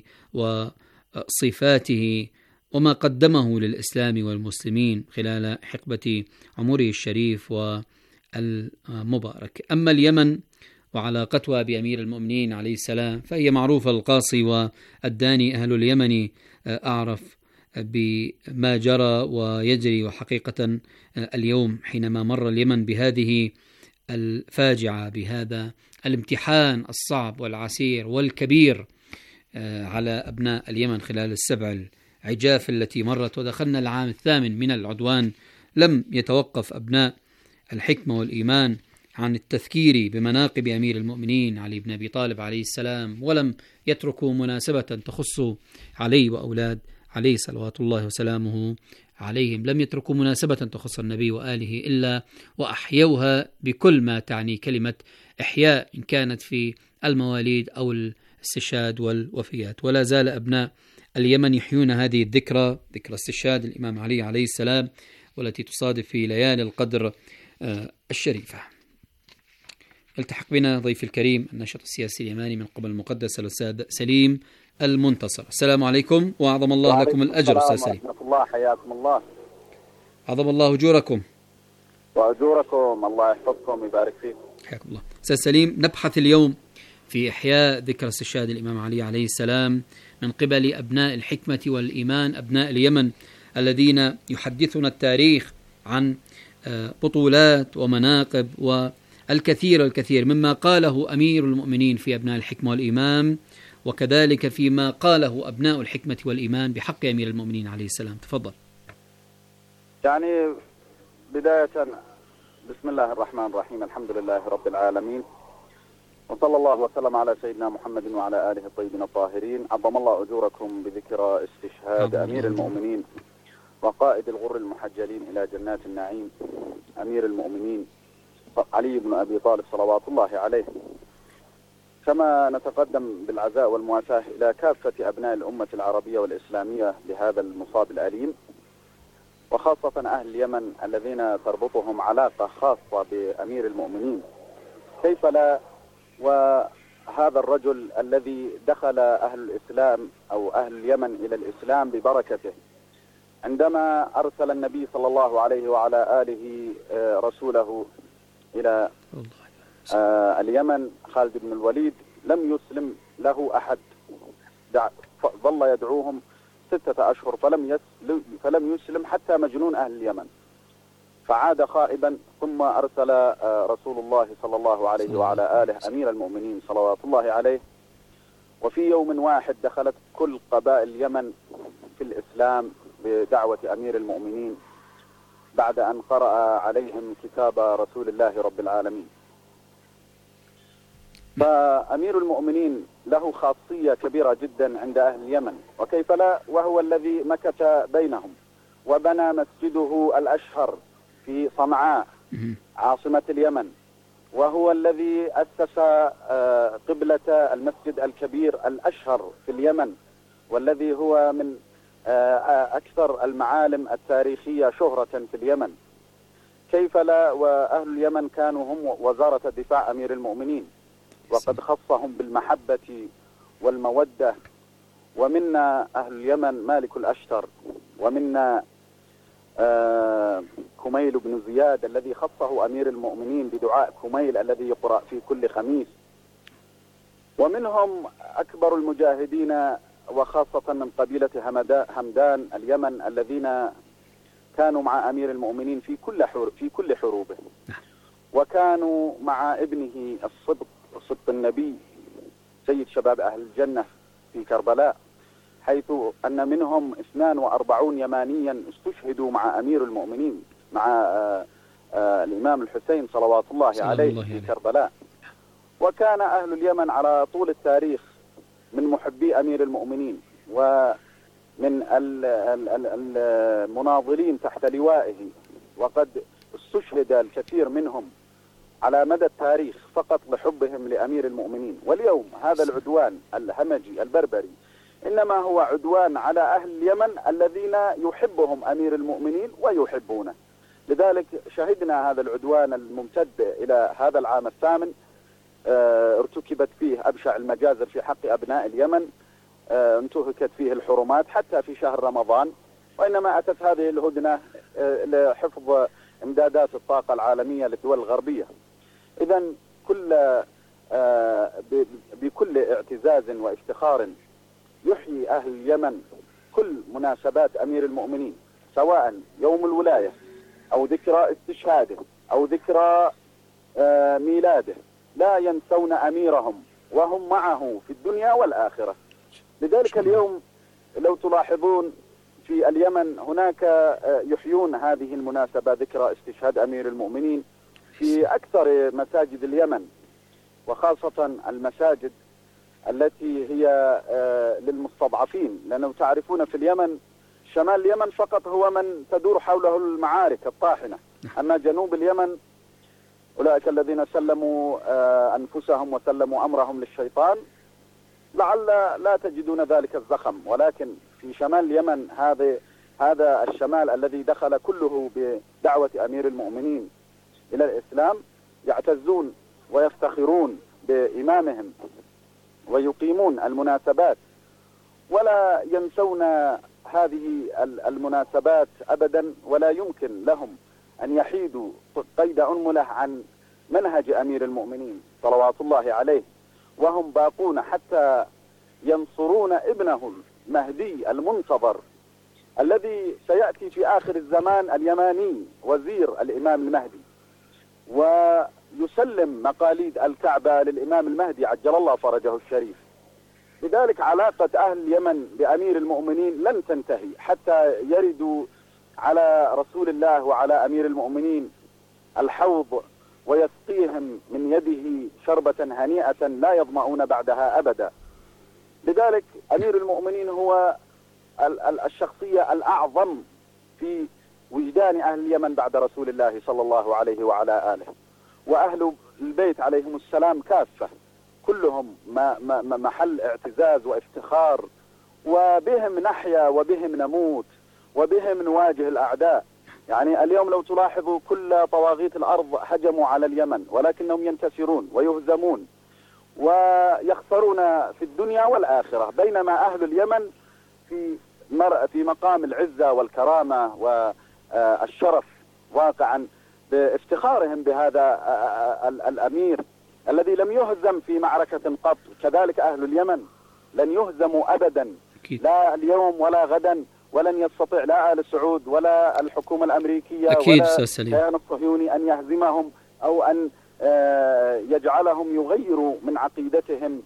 وصفاته وما قدمه للإسلام والمسلمين خلال حقبة عمره الشريف والمبارك. أما اليمن وعلاقتها بأمير المؤمنين عليه السلام فهي معروفة. القاصي والداني أهل اليمن أعرف بما جرى ويجري، وحقيقة اليوم حينما مر اليمن بهذه الفاجعة، بهذا الامتحان الصعب والعسير والكبير على أبناء اليمن خلال السبع العجاف التي مرت، ودخلنا العام الثامن من العدوان، لم يتوقف أبناء الحكمة والإيمان عن التذكير بمناقب أمير المؤمنين علي بن أبي طالب عليه السلام، ولم يتركوا مناسبة تخص علي وأولاد عليه صلوات الله وسلامه عليهم، لم يتركوا مناسبة تخص النبي وآله إلا وأحيوها بكل ما تعني كلمة إحياء، إن كانت في المواليد أو الاستشهاد والوفيات. ولا زال أبناء اليمن يحيون هذه الذكرى، ذكرى استشهاد الإمام علي عليه السلام، والتي تصادف في ليالي القدر الشريفة. التحق بنا ضيف الكريم الناشط السياسي اليماني من قبل المقدس الأستاذ سليم المنتصر. السلام عليكم وأعظم الله لكم الأجر. أستاذ سليم، الله حياكم الله، أعظم الله أجوركم وأجوركم، الله يحفظكم ويبارك فيكم. حياكم الله. أستاذ سليم، نبحث اليوم في إحياء ذكرى استشهاد الإمام علي عليه السلام من قبل أبناء الحكمة والإيمان، أبناء اليمن الذين يحدثنا التاريخ عن بطولات ومناقب والكثير الكثير مما قاله أمير المؤمنين في أبناء الحكمة والإيمان، وكذلك فيما قاله أبناء الحكمة والإيمان بحق أمير المؤمنين عليه السلام. تفضل. يعني بداية بسم الله الرحمن الرحيم، الحمد لله رب العالمين، وصلى الله وسلم على سيدنا محمد وعلى آله الطيبين الطاهرين. عظم الله أجوركم بذكرى استشهاد أمير المؤمنين وقائد الغر المحجلين إلى جنات النعيم أمير المؤمنين علي بن أبي طالب صلوات الله عليه. كما نتقدم بالعزاء والمواساة إلى كافة أبناء الأمة العربية والإسلامية بهذا المصاب الأليم، وخاصة أهل اليمن الذين تربطهم علاقة خاصة بأمير المؤمنين. كيف لا، وهذا الرجل الذي دخل أهل الإسلام أو أهل اليمن إلى الإسلام ببركته، عندما أرسل النبي صلى الله عليه وعلى آله رسوله إلى اليمن خالد بن الوليد، لم يسلم له أحد، ظل يدعوهم ستة أشهر فلم يسلم, فلم يسلم حتى مجنون أهل اليمن، فعاد خائبا. ثم أرسل رسول الله صلى الله عليه وعلى آله أمير المؤمنين صلوات الله عليه، وفي يوم واحد دخلت كل قبائل اليمن في الإسلام بدعوة أمير المؤمنين بعد أن قرأ عليهم كتاب رسول الله رب العالمين. فأمير المؤمنين له خاصية كبيرة جدا عند أهل اليمن، وكيف لا، وهو الذي مكث بينهم وبنى مسجده الأشهر في صنعاء عاصمة اليمن، وهو الذي أسس قبلة المسجد الكبير الأشهر في اليمن، والذي هو من أكثر المعالم التاريخية شهرة في اليمن. كيف لا، وأهل اليمن كانوا هم وزارة دفاع أمير المؤمنين، وقد خصهم بالمحبة والمودة. ومنا أهل اليمن مالك الأشتر، ومنا آه كميل بن زياد الذي خصه أمير المؤمنين بدعاء كميل الذي يقرأ في كل خميس، ومنهم أكبر المجاهدين وخاصة من قبيلة همدان اليمن الذين كانوا مع أمير المؤمنين في كل في كل حروبه، وكانوا مع ابنه الصدق صدق النبي سيد شباب أهل الجنة في كربلاء، حيث أن منهم اثنان وأربعون يمانيا استشهدوا مع أمير المؤمنين مع آآ آآ الإمام الحسين صلوات الله عليه الله في عليه. كربلاء. وكان أهل اليمن على طول التاريخ من محبي أمير المؤمنين ومن المناضلين تحت لوائه، وقد استشهد الكثير منهم على مدى التاريخ فقط لحبهم لأمير المؤمنين. واليوم هذا العدوان الهمجي البربري إنما هو عدوان على أهل اليمن الذين يحبهم أمير المؤمنين ويحبونه. لذلك شهدنا هذا العدوان الممتد إلى هذا العام الثامن، ارتكبت فيه أبشع المجازر في حق أبناء اليمن، انتهكت فيه الحرمات حتى في شهر رمضان، وإنما أتت هذه الهدنة لحفظ إمدادات الطاقة العالمية للدول الغربية. إذا كل بكل اعتزاز وافتخار يحيي أهل اليمن كل مناسبات أمير المؤمنين، سواء يوم الولاية أو ذكرى استشهاده أو ذكرى ميلاده، لا ينسون أميرهم وهم معه في الدنيا والآخرة. لذلك اليوم لو تلاحظون في اليمن هناك يحيون هذه المناسبة ذكرى استشهاد أمير المؤمنين في أكثر مساجد اليمن، وخاصة المساجد التي هي للمستضعفين، لأنه تعرفون في اليمن شمال اليمن فقط هو من تدور حوله المعارك الطاحنة، أما جنوب اليمن أولئك الذين سلموا أنفسهم وسلموا أمرهم للشيطان لعل لا تجدون ذلك الزخم، ولكن في شمال اليمن هذا هذا الشمال الذي دخل كله بدعوة أمير المؤمنين إلى الإسلام يعتزون ويفتخرون بإمامهم ويقيمون المناسبات ولا ينسون هذه المناسبات أبدا، ولا يمكن لهم أن يحيدوا قيد أنملة عن منهج أمير المؤمنين صلوات الله عليه، وهم باقون حتى ينصرون ابنه المهدي المنتظر الذي سيأتي في آخر الزمان اليماني وزير الإمام المهدي، ويسلم مقاليد الكعبة للإمام المهدي عجل الله فرجه الشريف. لذلك علاقة أهل اليمن بأمير المؤمنين لن تنتهي حتى يردوا على رسول الله وعلى أمير المؤمنين الحوض ويسقيهم من يده شربة هنيئة لا يظمؤون بعدها أبدا. لذلك أمير المؤمنين هو الشخصية الأعظم في وجدان أهل اليمن بعد رسول الله صلى الله عليه وعلى آله، وأهل البيت عليهم السلام كافة كلهم محل اعتزاز وافتخار، وبهم نحيا وبهم نموت وبهم نواجه الأعداء. يعني اليوم لو تلاحظوا كل طواغيت الأرض هجموا على اليمن، ولكنهم ينتصرون ويهزمون ويخسرون في الدنيا والآخرة، بينما أهل اليمن في مر في مقام العزة والكرامة والشرف واقعا بافتخارهم بهذا الأمير الذي لم يهزم في معركة قط. كذلك أهل اليمن لن يهزموا أبدا، لا اليوم ولا غدا، ولن يستطيع لا آل سعود ولا الحكومة الأمريكية أكيد ولا الكيان الصهيوني أن يهزمهم أو أن يجعلهم يغيروا من عقيدتهم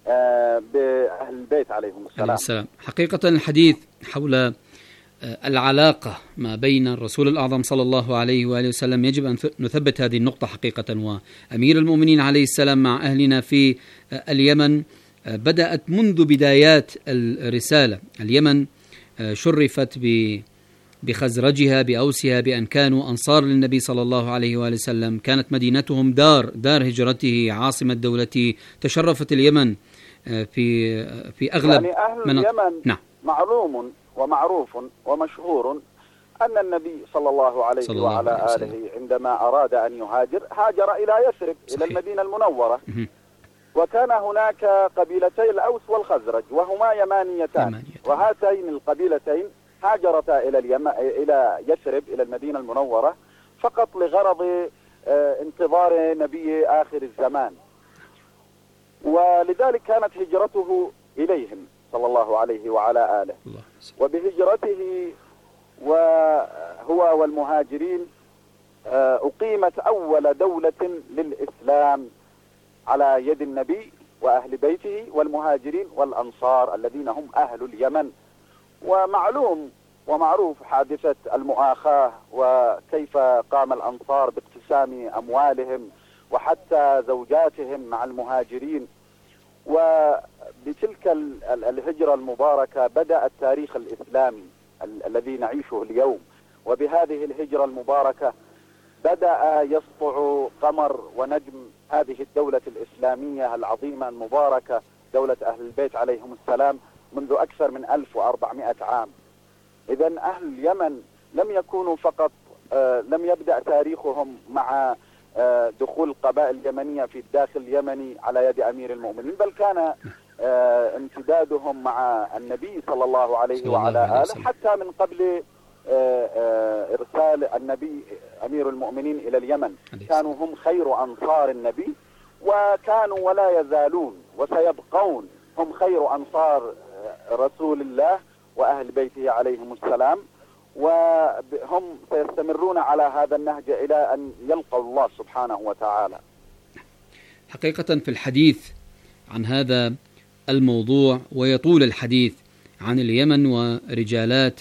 بأهل البيت عليهم السلام. السلام. حقيقة الحديث حول العلاقة ما بين الرسول الأعظم صلى الله عليه وآله وسلم يجب أن نثبت هذه النقطة حقيقة، وأمير المؤمنين عليه السلام مع أهلنا في اليمن بدأت منذ بدايات الرسالة. اليمن شرفت بخزرجها بأوسها بأن كانوا أنصار للنبي صلى الله عليه وآله وسلم، كانت مدينتهم دار دار هجرته، عاصمة دولته، تشرفت اليمن في في أغلب يعني أهل مناطق. اليمن نعم. معلوم ومعروف ومشهور أن النبي صلى الله عليه صلى الله وعلى عليه آله عندما أراد أن يهاجر هاجر إلى يثرب إلى المدينة المنورة، وكان هناك قبيلتي الأوس والخزرج وهما يمانيتان، يمانيتان. وهاتين القبيلتين هاجرتا إلى اليم... إلى يثرب إلى المدينة المنورة فقط لغرض انتظار نبي آخر الزمان، ولذلك كانت هجرته إليهم صلى الله عليه وعلى آله. الله. وبهجرته وهو والمهاجرين أقيمت أول دولة للإسلام على يد النبي وأهل بيته والمهاجرين والأنصار الذين هم أهل اليمن. ومعلوم ومعروف حادثة المؤاخاة وكيف قام الأنصار باقتسام أموالهم وحتى زوجاتهم مع المهاجرين. وبتلك الهجرة المباركة بدأ التاريخ الإسلامي الذي نعيشه اليوم، وبهذه الهجرة المباركة بدأ يسطع قمر ونجم هذه الدولة الإسلامية العظيمة المباركة، دولة أهل البيت عليهم السلام، منذ أكثر من ألف وأربعمائة عام. إذن أهل اليمن لم يكونوا فقط لم يبدأ تاريخهم مع دخول القبائل اليمنية في الداخل اليمني على يد أمير المؤمنين، بل كان امتدادهم مع النبي صلى الله عليه وعلى آله حتى من قبل إرسال النبي أمير المؤمنين إلى اليمن. كانوا هم خير أنصار النبي، وكانوا ولا يزالون وسيبقون هم خير أنصار رسول الله وأهل بيته عليهم السلام، وهم سيستمرون على هذا النهج إلى أن يلقوا الله سبحانه وتعالى. حقيقة في الحديث عن هذا الموضوع ويطول الحديث عن اليمن ورجالات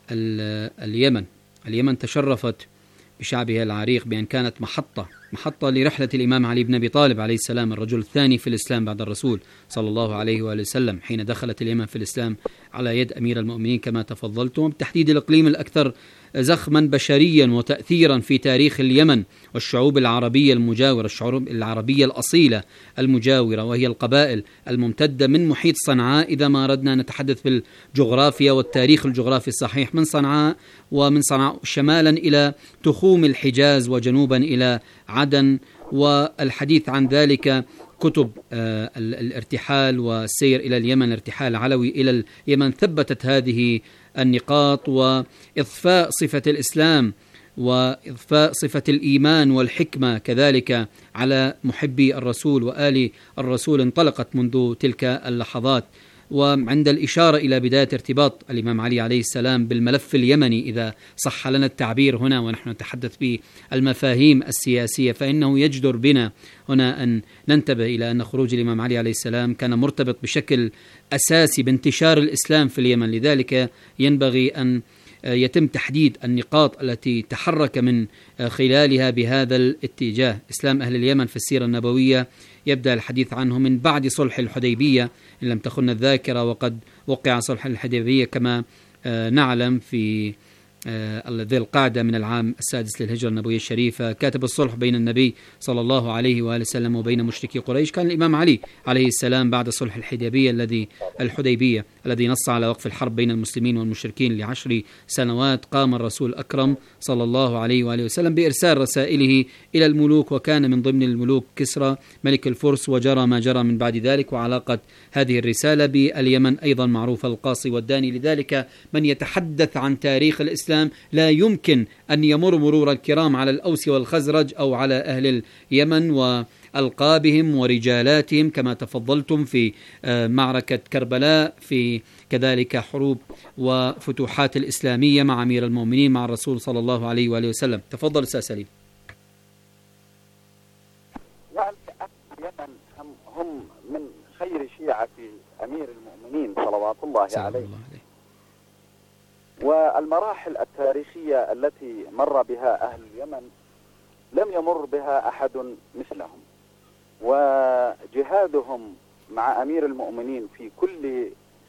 اليمن. اليمن تشرفت بشعبها العريق بأن كانت محطة محطة لرحلة الإمام علي بن أبي طالب عليه السلام، الرجل الثاني في الإسلام بعد الرسول صلى الله عليه وآله وسلم، حين دخلت اليمن في الإسلام على يد أمير المؤمنين كما تفضلتم، بالتحديد الإقليم الأكثر زخما بشريا وتأثيرا في تاريخ اليمن والشعوب العربية المجاورة، الشعوب العربية الأصيلة المجاورة، وهي القبائل الممتدة من محيط صنعاء إذا ما أردنا نتحدث بالجغرافيا والتاريخ الجغرافي الصحيح، من صنعاء ومن صنعاء شمالا إلى تخوم الحجاز وجنوبا إلى عدن. والحديث عن ذلك كتب آه الارتحال والسير إلى اليمن، الارتحال العلوي إلى اليمن، ثبتت هذه النقاط وإضفاء صفة الإسلام وإضفاء صفة الإيمان والحكمة كذلك على محبي الرسول وآل الرسول انطلقت منذ تلك اللحظات. وعند الإشارة إلى بداية ارتباط الإمام علي عليه السلام بالملف اليمني، إذا صح لنا التعبير هنا ونحن نتحدث بالمفاهيم السياسية، فإنه يجدر بنا هنا أن ننتبه إلى أن خروج الإمام علي عليه السلام كان مرتبط بشكل أساسي بانتشار الإسلام في اليمن، لذلك ينبغي أن يتم تحديد النقاط التي تحرك من خلالها بهذا الاتجاه. إسلام أهل اليمن في السيرة النبوية يبدأ الحديث عنه من بعد صلح الحديبية إن لم تخن الذاكرة، وقد وقع صلح الحديبية كما نعلم في ذي القعدة من العام السادس للهجرة النبوية الشريفة. كاتب الصلح بين النبي صلى الله عليه وآله وسلم وبين مشركي قريش كان الإمام علي عليه السلام بعد صلح الحديبية الذي الحديبية الذي نص على وقف الحرب بين المسلمين والمشركين لعشر سنوات. قام الرسول الأكرم صلى الله عليه وآله وسلم بإرسال رسائله إلى الملوك، وكان من ضمن الملوك كسرى ملك الفرس، وجرى ما جرى من بعد ذلك. وعلاقة هذه الرسالة باليمن أيضا معروفة، القاصي والداني. لذلك من يتحدث عن تاريخ الإسلام لا يمكن أن يمر مرور الكرام على الأوس والخزرج أو على أهل اليمن وألقابهم ورجالاتهم كما تفضلتم في معركة كربلاء، في كذلك حروب وفتوحات الإسلامية مع أمير المؤمنين مع الرسول صلى الله عليه وآله وسلم. تفضل أستاذ سليم. يعني اليمن هم من خير شيعة أمير المؤمنين صلوات الله عليه، والمراحل التاريخية التي مر بها أهل اليمن لم يمر بها أحد مثلهم، وجهادهم مع أمير المؤمنين في كل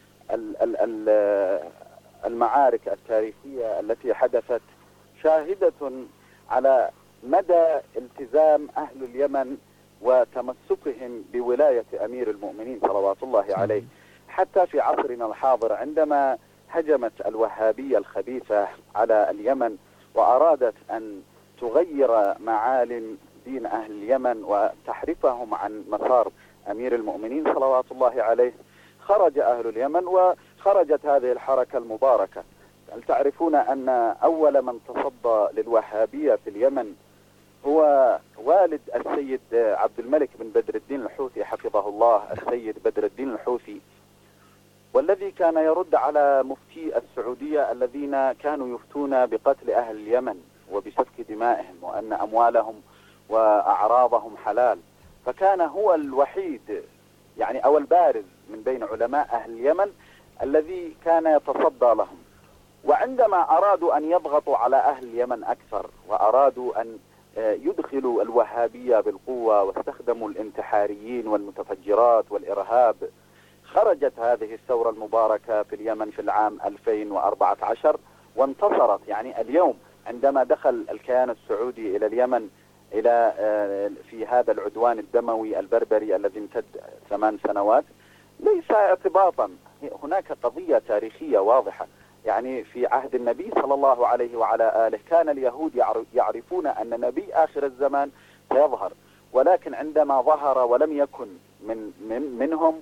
المعارك التاريخية التي حدثت شاهدة على مدى التزام أهل اليمن وتمسكهم بولاية أمير المؤمنين صلوات الله عليه. حتى في عصرنا الحاضر عندما هجمت الوهابية الخبيثة على اليمن وأرادت أن تغير معالم دين أهل اليمن وتحرفهم عن مسار أمير المؤمنين صلوات الله عليه، خرج أهل اليمن وخرجت هذه الحركة المباركة. هل تعرفون أن أول من تصدى للوهابية في اليمن هو والد السيد عبد الملك بن بدر الدين الحوثي حفظه الله، السيد بدر الدين الحوثي، والذي كان يرد على مفتي السعودية الذين كانوا يفتون بقتل أهل اليمن وبسفك دمائهم وأن أموالهم وأعراضهم حلال. فكان هو الوحيد يعني أو البارز من بين علماء أهل اليمن الذي كان يتصدى لهم. وعندما أرادوا أن يضغطوا على أهل اليمن أكثر وأرادوا أن يدخلوا الوهابية بالقوة واستخدموا الانتحاريين والمتفجرات والإرهاب، خرجت هذه الثورة المباركة في اليمن في العام ألفين وأربعة عشر وانتصرت. يعني اليوم عندما دخل الكيان السعودي إلى اليمن إلى في هذا العدوان الدموي البربري الذي امتد ثمان سنوات، ليس اعتباطا، هناك قضية تاريخية واضحة. يعني في عهد النبي صلى الله عليه وعلى آله كان اليهود يعرفون أن نبي آخر الزمان سيظهر، ولكن عندما ظهر ولم يكن من من منهم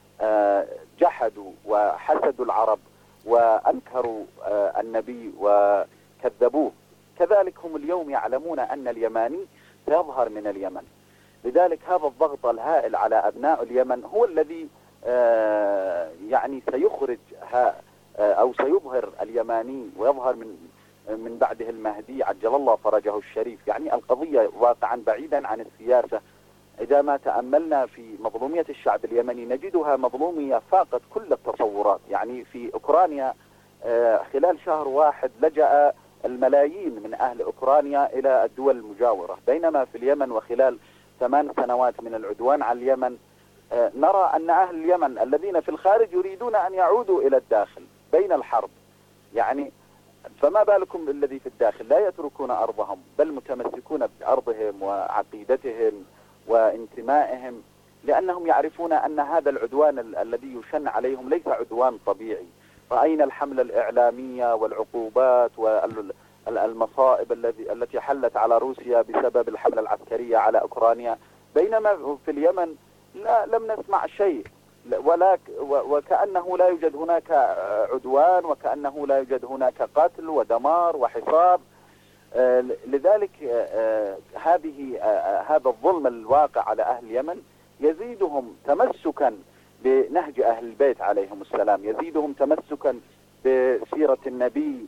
جحدوا وحسدوا العرب وأنكروا النبي وكذبوه. كذلك هم اليوم يعلمون أن اليماني سيظهر من اليمن، لذلك هذا الضغط الهائل على أبناء اليمن هو الذي يعني سيخرج أو سيظهر اليماني ويظهر من من بعده المهدي عجل الله فرجه الشريف. يعني القضية واقعا بعيدا عن السياسة، إذا ما تأملنا في مظلومية الشعب اليمني نجدها مظلومية فاقت كل التصورات. يعني في أوكرانيا خلال شهر واحد لجأ الملايين من أهل أوكرانيا إلى الدول المجاورة، بينما في اليمن وخلال ثمان سنوات من العدوان على اليمن نرى أن أهل اليمن الذين في الخارج يريدون أن يعودوا إلى الداخل بين الحرب. يعني فما بالكم بالذي في الداخل، لا يتركون أرضهم بل متمسكون بأرضهم وعقيدتهم وانتمائهم، لأنهم يعرفون أن هذا العدوان ال- الذي يشن عليهم ليس عدوان طبيعي. رأينا الحملة الإعلامية والعقوبات والمصائب الذي التي حلت على روسيا بسبب الحملة العسكرية على أوكرانيا، بينما في اليمن لا لم نسمع شيء، ولا وكأنه لا يوجد هناك عدوان وكأنه لا يوجد هناك قتل ودمار وحصار. لذلك هذه هذا الظلم الواقع على أهل اليمن يزيدهم تمسكا بنهج أهل البيت عليهم السلام، يزيدهم تمسكا بسيرة النبي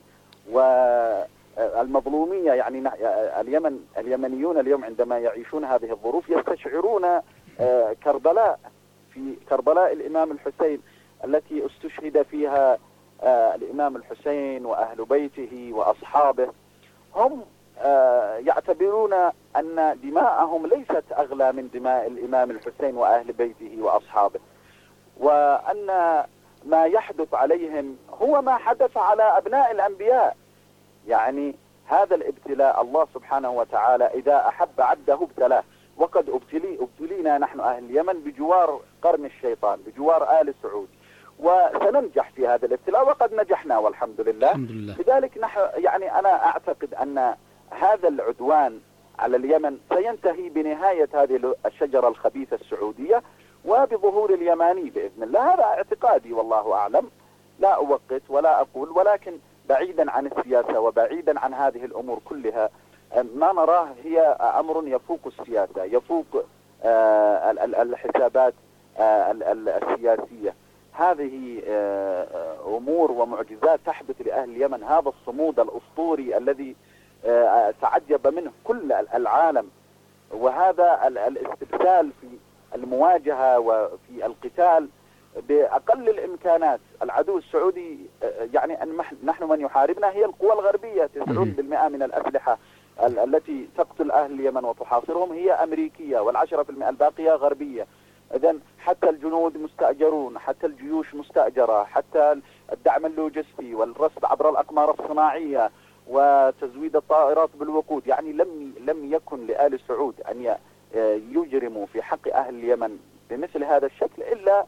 والمظلومية. يعني اليمن اليمنيون اليوم عندما يعيشون هذه الظروف يستشعرون كربلاء، في كربلاء الإمام الحسين التي استشهد فيها الإمام الحسين وأهل بيته وأصحابه، هم يعتبرون أن دماءهم ليست أغلى من دماء الإمام الحسين وأهل بيته وأصحابه، وأن ما يحدث عليهم هو ما حدث على أبناء الأنبياء. يعني هذا الابتلاء الله سبحانه وتعالى إذا أحب عبده ابتلاه، وقد ابتلي ابتلينا نحن أهل اليمن بجوار قرن الشيطان، بجوار آل سعود، وسننجح في هذا الابتلاء وقد نجحنا والحمد لله. الحمد لله. لذلك نحن يعني أنا أعتقد أن هذا العدوان على اليمن سينتهي بنهاية هذه الشجرة الخبيثة السعودية وبظهور اليماني بإذن الله. هذا اعتقادي والله أعلم، لا أوقت ولا أقول، ولكن بعيدا عن السياسة وبعيدا عن هذه الأمور كلها، ما نراه هي أمر يفوق السياسة، يفوق الحسابات السياسية. هذه أمور ومعجزات تحدث لأهل اليمن، هذا الصمود الأسطوري الذي تعجب منه كل العالم، وهذا الاستبسال في المواجهة وفي القتال بأقل الإمكانات. العدو السعودي يعني أن نحن من يحاربنا هي القوى الغربية، تسعون بالمئة من الأسلحة التي تقتل أهل اليمن وتحاصرهم هي أمريكية، والعشرة في المئة الباقية غربية. إذن حتى الجنود مستأجرون، حتى الجيوش مستأجرة، حتى الدعم اللوجستي والرصد عبر الأقمار الصناعية وتزويد الطائرات بالوقود. يعني لم لم يكن لآل سعود أن يجرموا في حق أهل اليمن بمثل هذا الشكل إلا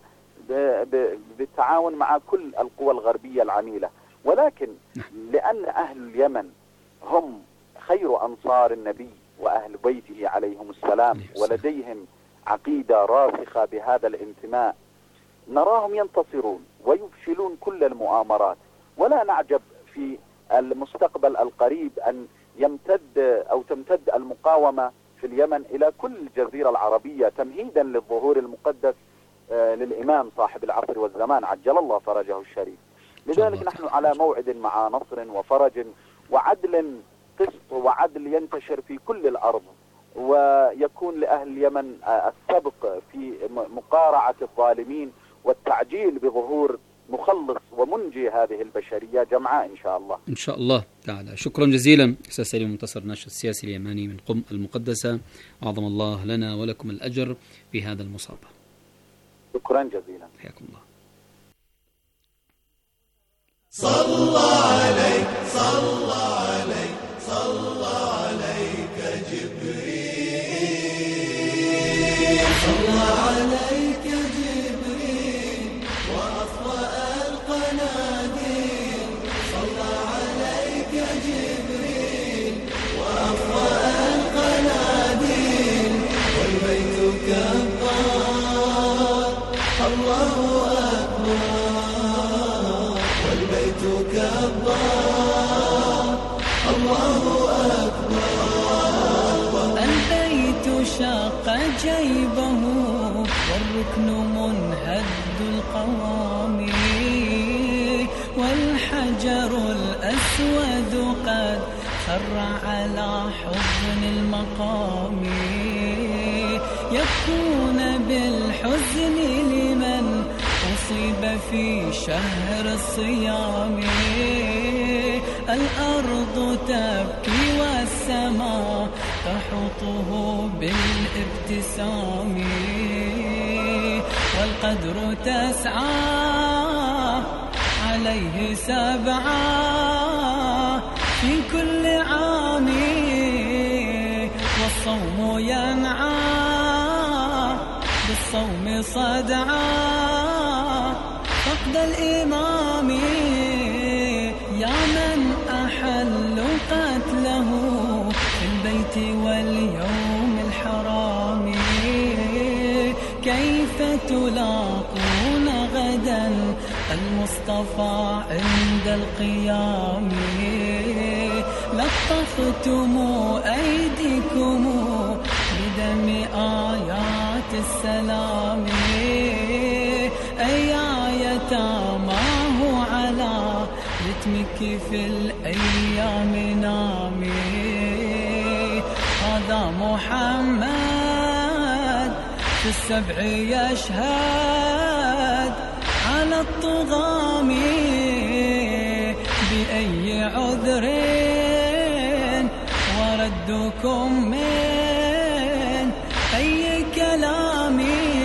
بالتعاون مع كل القوى الغربية العميلة. ولكن لأن أهل اليمن هم خير أنصار النبي وأهل بيته عليهم السلام، ولديهم عقيدة راسخة بهذا الانتماء، نراهم ينتصرون ويفشلون كل المؤامرات. ولا نعجب في المستقبل القريب أن يمتد أو تمتد المقاومة في اليمن إلى كل الجزيرة العربية تمهيدا للظهور المقدس للإمام صاحب العصر والزمان عجل الله فرجه الشريف. لذلك نحن على موعد مع نصر وفرج وعدل، قسط وعدل ينتشر في كل الأرض، ويكون لأهل اليمن السبق في مقارعة الظالمين والتعجيل بظهور مخلص ومنجي هذه البشرية جمعاء إن شاء الله. إن شاء الله تعالى. شكرا جزيلا أستاذ سليم منتصر، ناشط السياسي اليماني من قم المقدسة، وعظم الله لنا ولكم الأجر في هذا المصابة. شكرا جزيلا، حياكم الله. صلى عليك صلى عليك صلى عليك جبريل، صلى عليك جبريل وأطفأ القناديل، الركن منهد القوام والحجر الأسود قد خر على حضن المقام يبكون بالحزن لمن أصيب في شهر الصيام الأرض تبكي والسماء تحوطه بالابتسام والقدر تسعى عليه سبعة في كل عام والصوم ينعى بالصوم صدعى فقد الإمام يا من أحل قتله في البيت واليوم الحرام كيف تلاقون غدا المصطفى عند القيام لطفتم أيديكم بدم آيات السلام أي يتاماه على رتمك في الأيام نامي هذا محمد في السبع يشهد على الطغام بأي عذر وردكم من أي كلام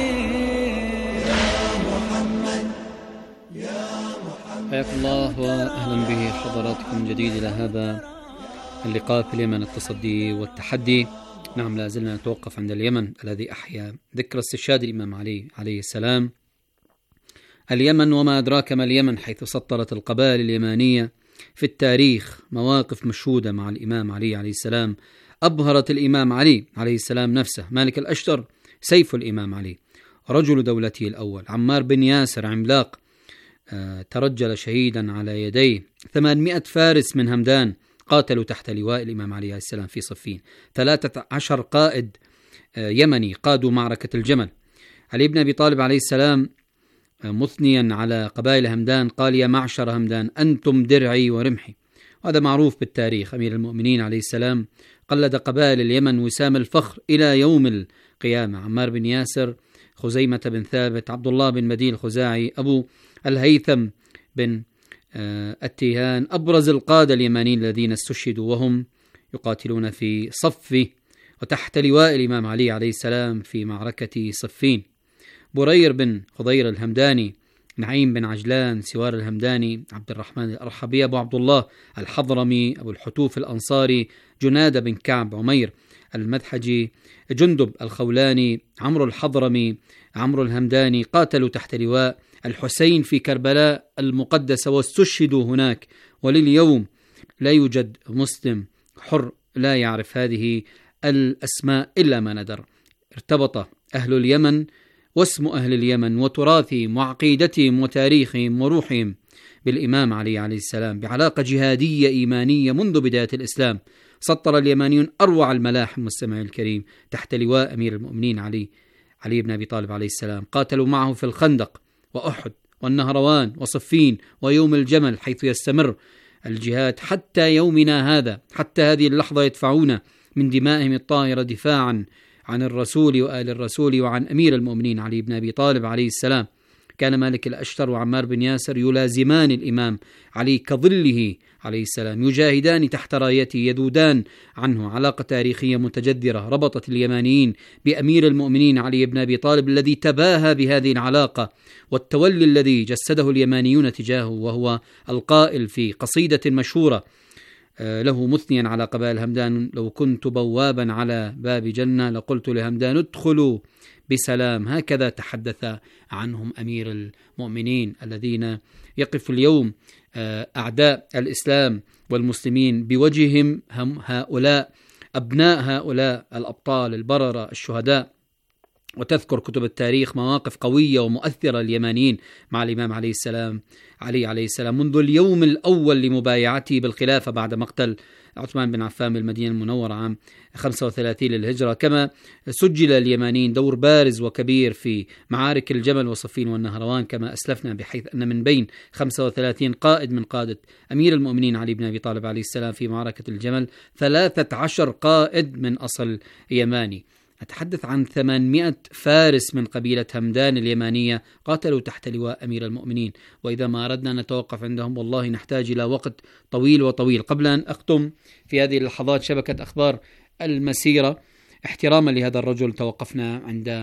حياكم الله وأهلا به حضراتكم من جديد إلى هذا اللقاء في اليمن التصدي والتحدي. نعم، لا زلنا نتوقف عند اليمن الذي أحيا ذكرى استشهاد الإمام علي عليه السلام. اليمن وما أدراك ما اليمن، حيث سطرت القبائل اليمانية في التاريخ مواقف مشهودة مع الإمام علي عليه السلام أبهرت الإمام علي عليه السلام نفسه. مالك الأشتر سيف الإمام علي، رجل دولته الأول. عمار بن ياسر عملاق ترجل شهيدا على يديه. ثمانمائة فارس من همدان قاتلوا تحت لواء الإمام علي عليه السلام في صفين. ثلاثة عشر قائد يمني قادوا معركة الجمل. علي بن أبي طالب عليه السلام مثنيا على قبائل همدان قال: يا معشر همدان أنتم درعي ورمحي. وهذا معروف بالتاريخ. أمير المؤمنين عليه السلام قلد قبائل اليمن وسام الفخر إلى يوم القيامة. عمار بن ياسر، خزيمة بن ثابت، عبد الله بن مدين الخزاعي، أبو الهيثم بن التيهان، أبرز القادة اليمانيين الذين استشهدوا وهم يقاتلون في صف وتحت لواء الإمام علي عليه السلام في معركة صفين. برير بن خضير الهمداني، نعيم بن عجلان، سوار الهمداني، عبد الرحمن الأرحبي، أبو عبد الله الحضرمي، أبو الحتوف الأنصاري، جنادة بن كعب، عمير المدحجي، جندب الخولاني، عمرو الحضرمي، عمرو الهمداني، قاتلوا تحت لواء الحسين في كربلاء المقدسة واستشهدوا هناك. ولليوم لا يوجد مسلم حر لا يعرف هذه الأسماء إلا ما ندر. ارتبط أهل اليمن واسم أهل اليمن وتراثهم وعقيدتهم وتاريخهم وروحهم بالإمام علي عليه السلام بعلاقة جهادية إيمانية منذ بداية الإسلام. سطر اليمانيون أروع الملاحم مستمعي الكريم تحت لواء أمير المؤمنين علي علي بن أبي طالب عليه السلام. قاتلوا معه في الخندق وأحد والنهروان وصفين ويوم الجمل، حيث يستمر الجهاد حتى يومنا هذا. حتى هذه اللحظة يدفعون من دمائهم الطاهرة دفاعا عن الرسول وآل الرسول وعن أمير المؤمنين علي بن أبي طالب عليه السلام. كان مالك الأشتر وعمار بن ياسر يلازمان الإمام علي كظله عليه السلام، يجاهدان تحت رايته، يذودان عنه. علاقة تاريخية متجذرة ربطت اليمانيين بأمير المؤمنين علي بن أبي طالب الذي تباهى بهذه العلاقة والتولي الذي جسده اليمانيون تجاهه، وهو القائل في قصيدة مشهورة له مثنيا على قبائل همدان: لو كنت بوابا على باب جنة لقلت لهمدان ادخلوا بسلام. هكذا تحدث عنهم أمير المؤمنين الذين يقف اليوم أعداء الإسلام والمسلمين بوجههم هم هؤلاء أبناء هؤلاء الأبطال البررة الشهداء. وتذكر كتب التاريخ مواقف قوية ومؤثرة اليمانيين مع الإمام عليه السلام علي عليه السلام منذ اليوم الأول لمبايعته بالخلافة بعد مقتل عثمان بن عفان بالمدينة المنورة عام خمسة وثلاثين للهجرة. كما سجل اليمانيين دور بارز وكبير في معارك الجمل وصفين والنهروان كما أسلفنا، بحيث أن من بين خمسة وثلاثين قائد من قادة أمير المؤمنين علي بن أبي طالب عليه السلام في معركة الجمل ثلاثة عشر قائد من أصل يماني. أتحدث عن ثمانمائة فارس من قبيلة همدان اليمانية قاتلوا تحت لواء أمير المؤمنين، وإذا ما أردنا نتوقف عندهم والله نحتاج إلى وقت طويل وطويل. قبل أن أختم في هذه اللحظات شبكة أخبار المسيرة، احتراما لهذا الرجل توقفنا عند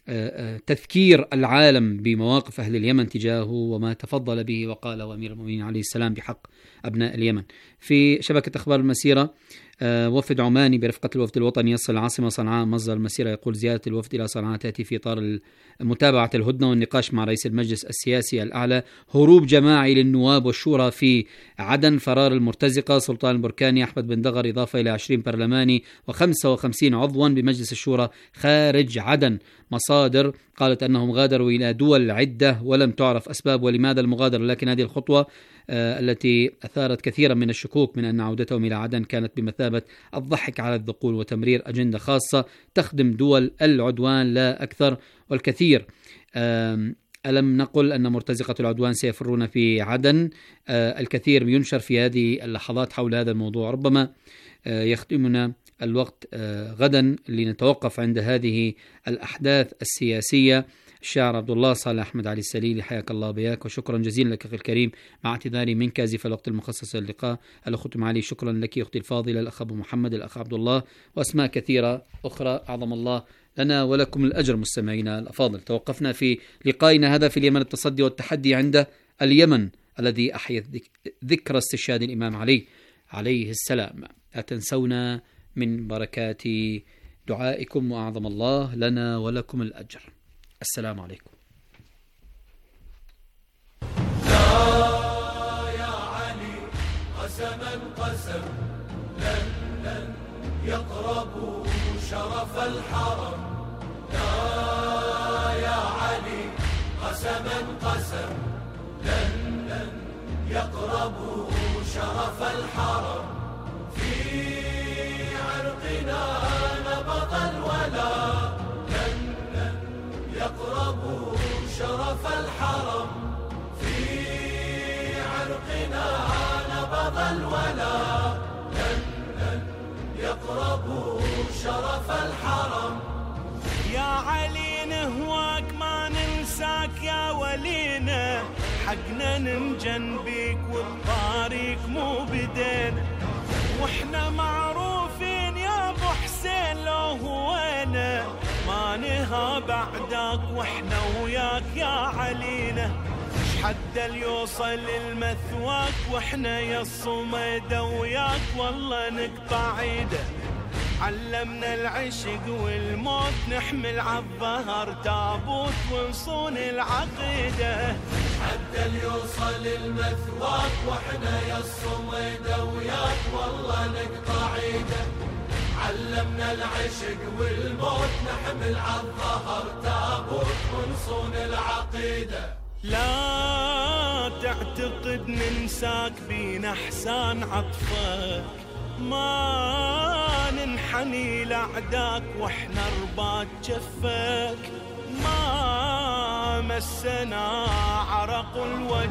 تذكير العالم بمواقف أهل اليمن تجاهه وما تفضل به وقاله أمير المؤمنين عليه السلام بحق أبناء اليمن. في شبكة أخبار المسيرة، وفد عماني برفقة الوفد الوطني يصل العاصمة صنعاء. مصدر المسيرة يقول زيارة الوفد إلى صنعاء تأتي في إطار متابعة الهدنة والنقاش مع رئيس المجلس السياسي الأعلى، هروب جماعي للنواب والشورى في عدن، فرار المرتزقة، سلطان البركاني، أحمد بن دغر، إضافة إلى عشرين برلماني وخمسة وخمسين عضوا بمجلس الشورى خارج عدن. مصادر قالت أنهم غادروا إلى دول عدة ولم تعرف أسباب ولماذا المغادرة، لكن هذه الخطوة آه التي أثارت كثيرا من الشكوك من أن عودتهم إلى عدن كانت بمثابة الضحك على الذقول وتمرير أجندة خاصة تخدم دول العدوان لا أكثر. والكثير آه ألم نقل أن مرتزقة العدوان سيفرون في عدن؟ آه الكثير ينشر في هذه اللحظات حول هذا الموضوع. ربما آه يخدمنا الوقت آه غدا لنتوقف عند هذه الأحداث السياسية. الشاعر عبد الله صالح أحمد علي السليلي، حياك الله بياك وشكرا جزيلا لك أخي الكريم، مع اعتذاري منك آزف الوقت المخصص للقاء. الأخت معالي شكرا لك أختي الفاضلة، الأخ أبو محمد، الأخ عبد الله، وأسماء كثيرة أخرى. أعظم الله لنا ولكم الأجر مستمعينا الأفاضل. توقفنا في لقائنا هذا في اليمن التصدي والتحدي عند اليمن الذي أحيا ذكرى استشهاد الإمام علي عليه السلام. لا تنسونا من بركات دعائكم، وأعظم الله لنا ولكم الأجر. السلام عليكم. لا يا علي قسما قسم لن لن يقربوا شرف الحرم. لا يا علي قسما قسم لن لن يقربوا شرف الحرم. في عرقنا نبض الولاء يقربوا شرف الحرم. في عرقنا نبض الولاء لن لن يقربوا شرف الحرم. يا علي نهواك ما ننساك يا ولينا، حقنا ننجن بيك والطريق مو بدينا، واحنا معروفين يا ابو حسين لو هوينا ما نها بعدك واحنا وياك يا علينا. حد اليوصل المثواك واحنا يا الصميدة وياك والله نقطع عيده. علمنا العشق والموت نحمل عالظهر تابوت ونصون العقيدة. حد اليوصل المثواك واحنا يا الصميدة وياك والله نقطع عيده. علمنا العشق والموت نحمل عالظهر تابوت ونصون العقيدة. لا تعتقد ننساك بينا احسان عطفك، ما ننحني لأعداك واحنا رباط جفك. ما مسنا عرق الوجه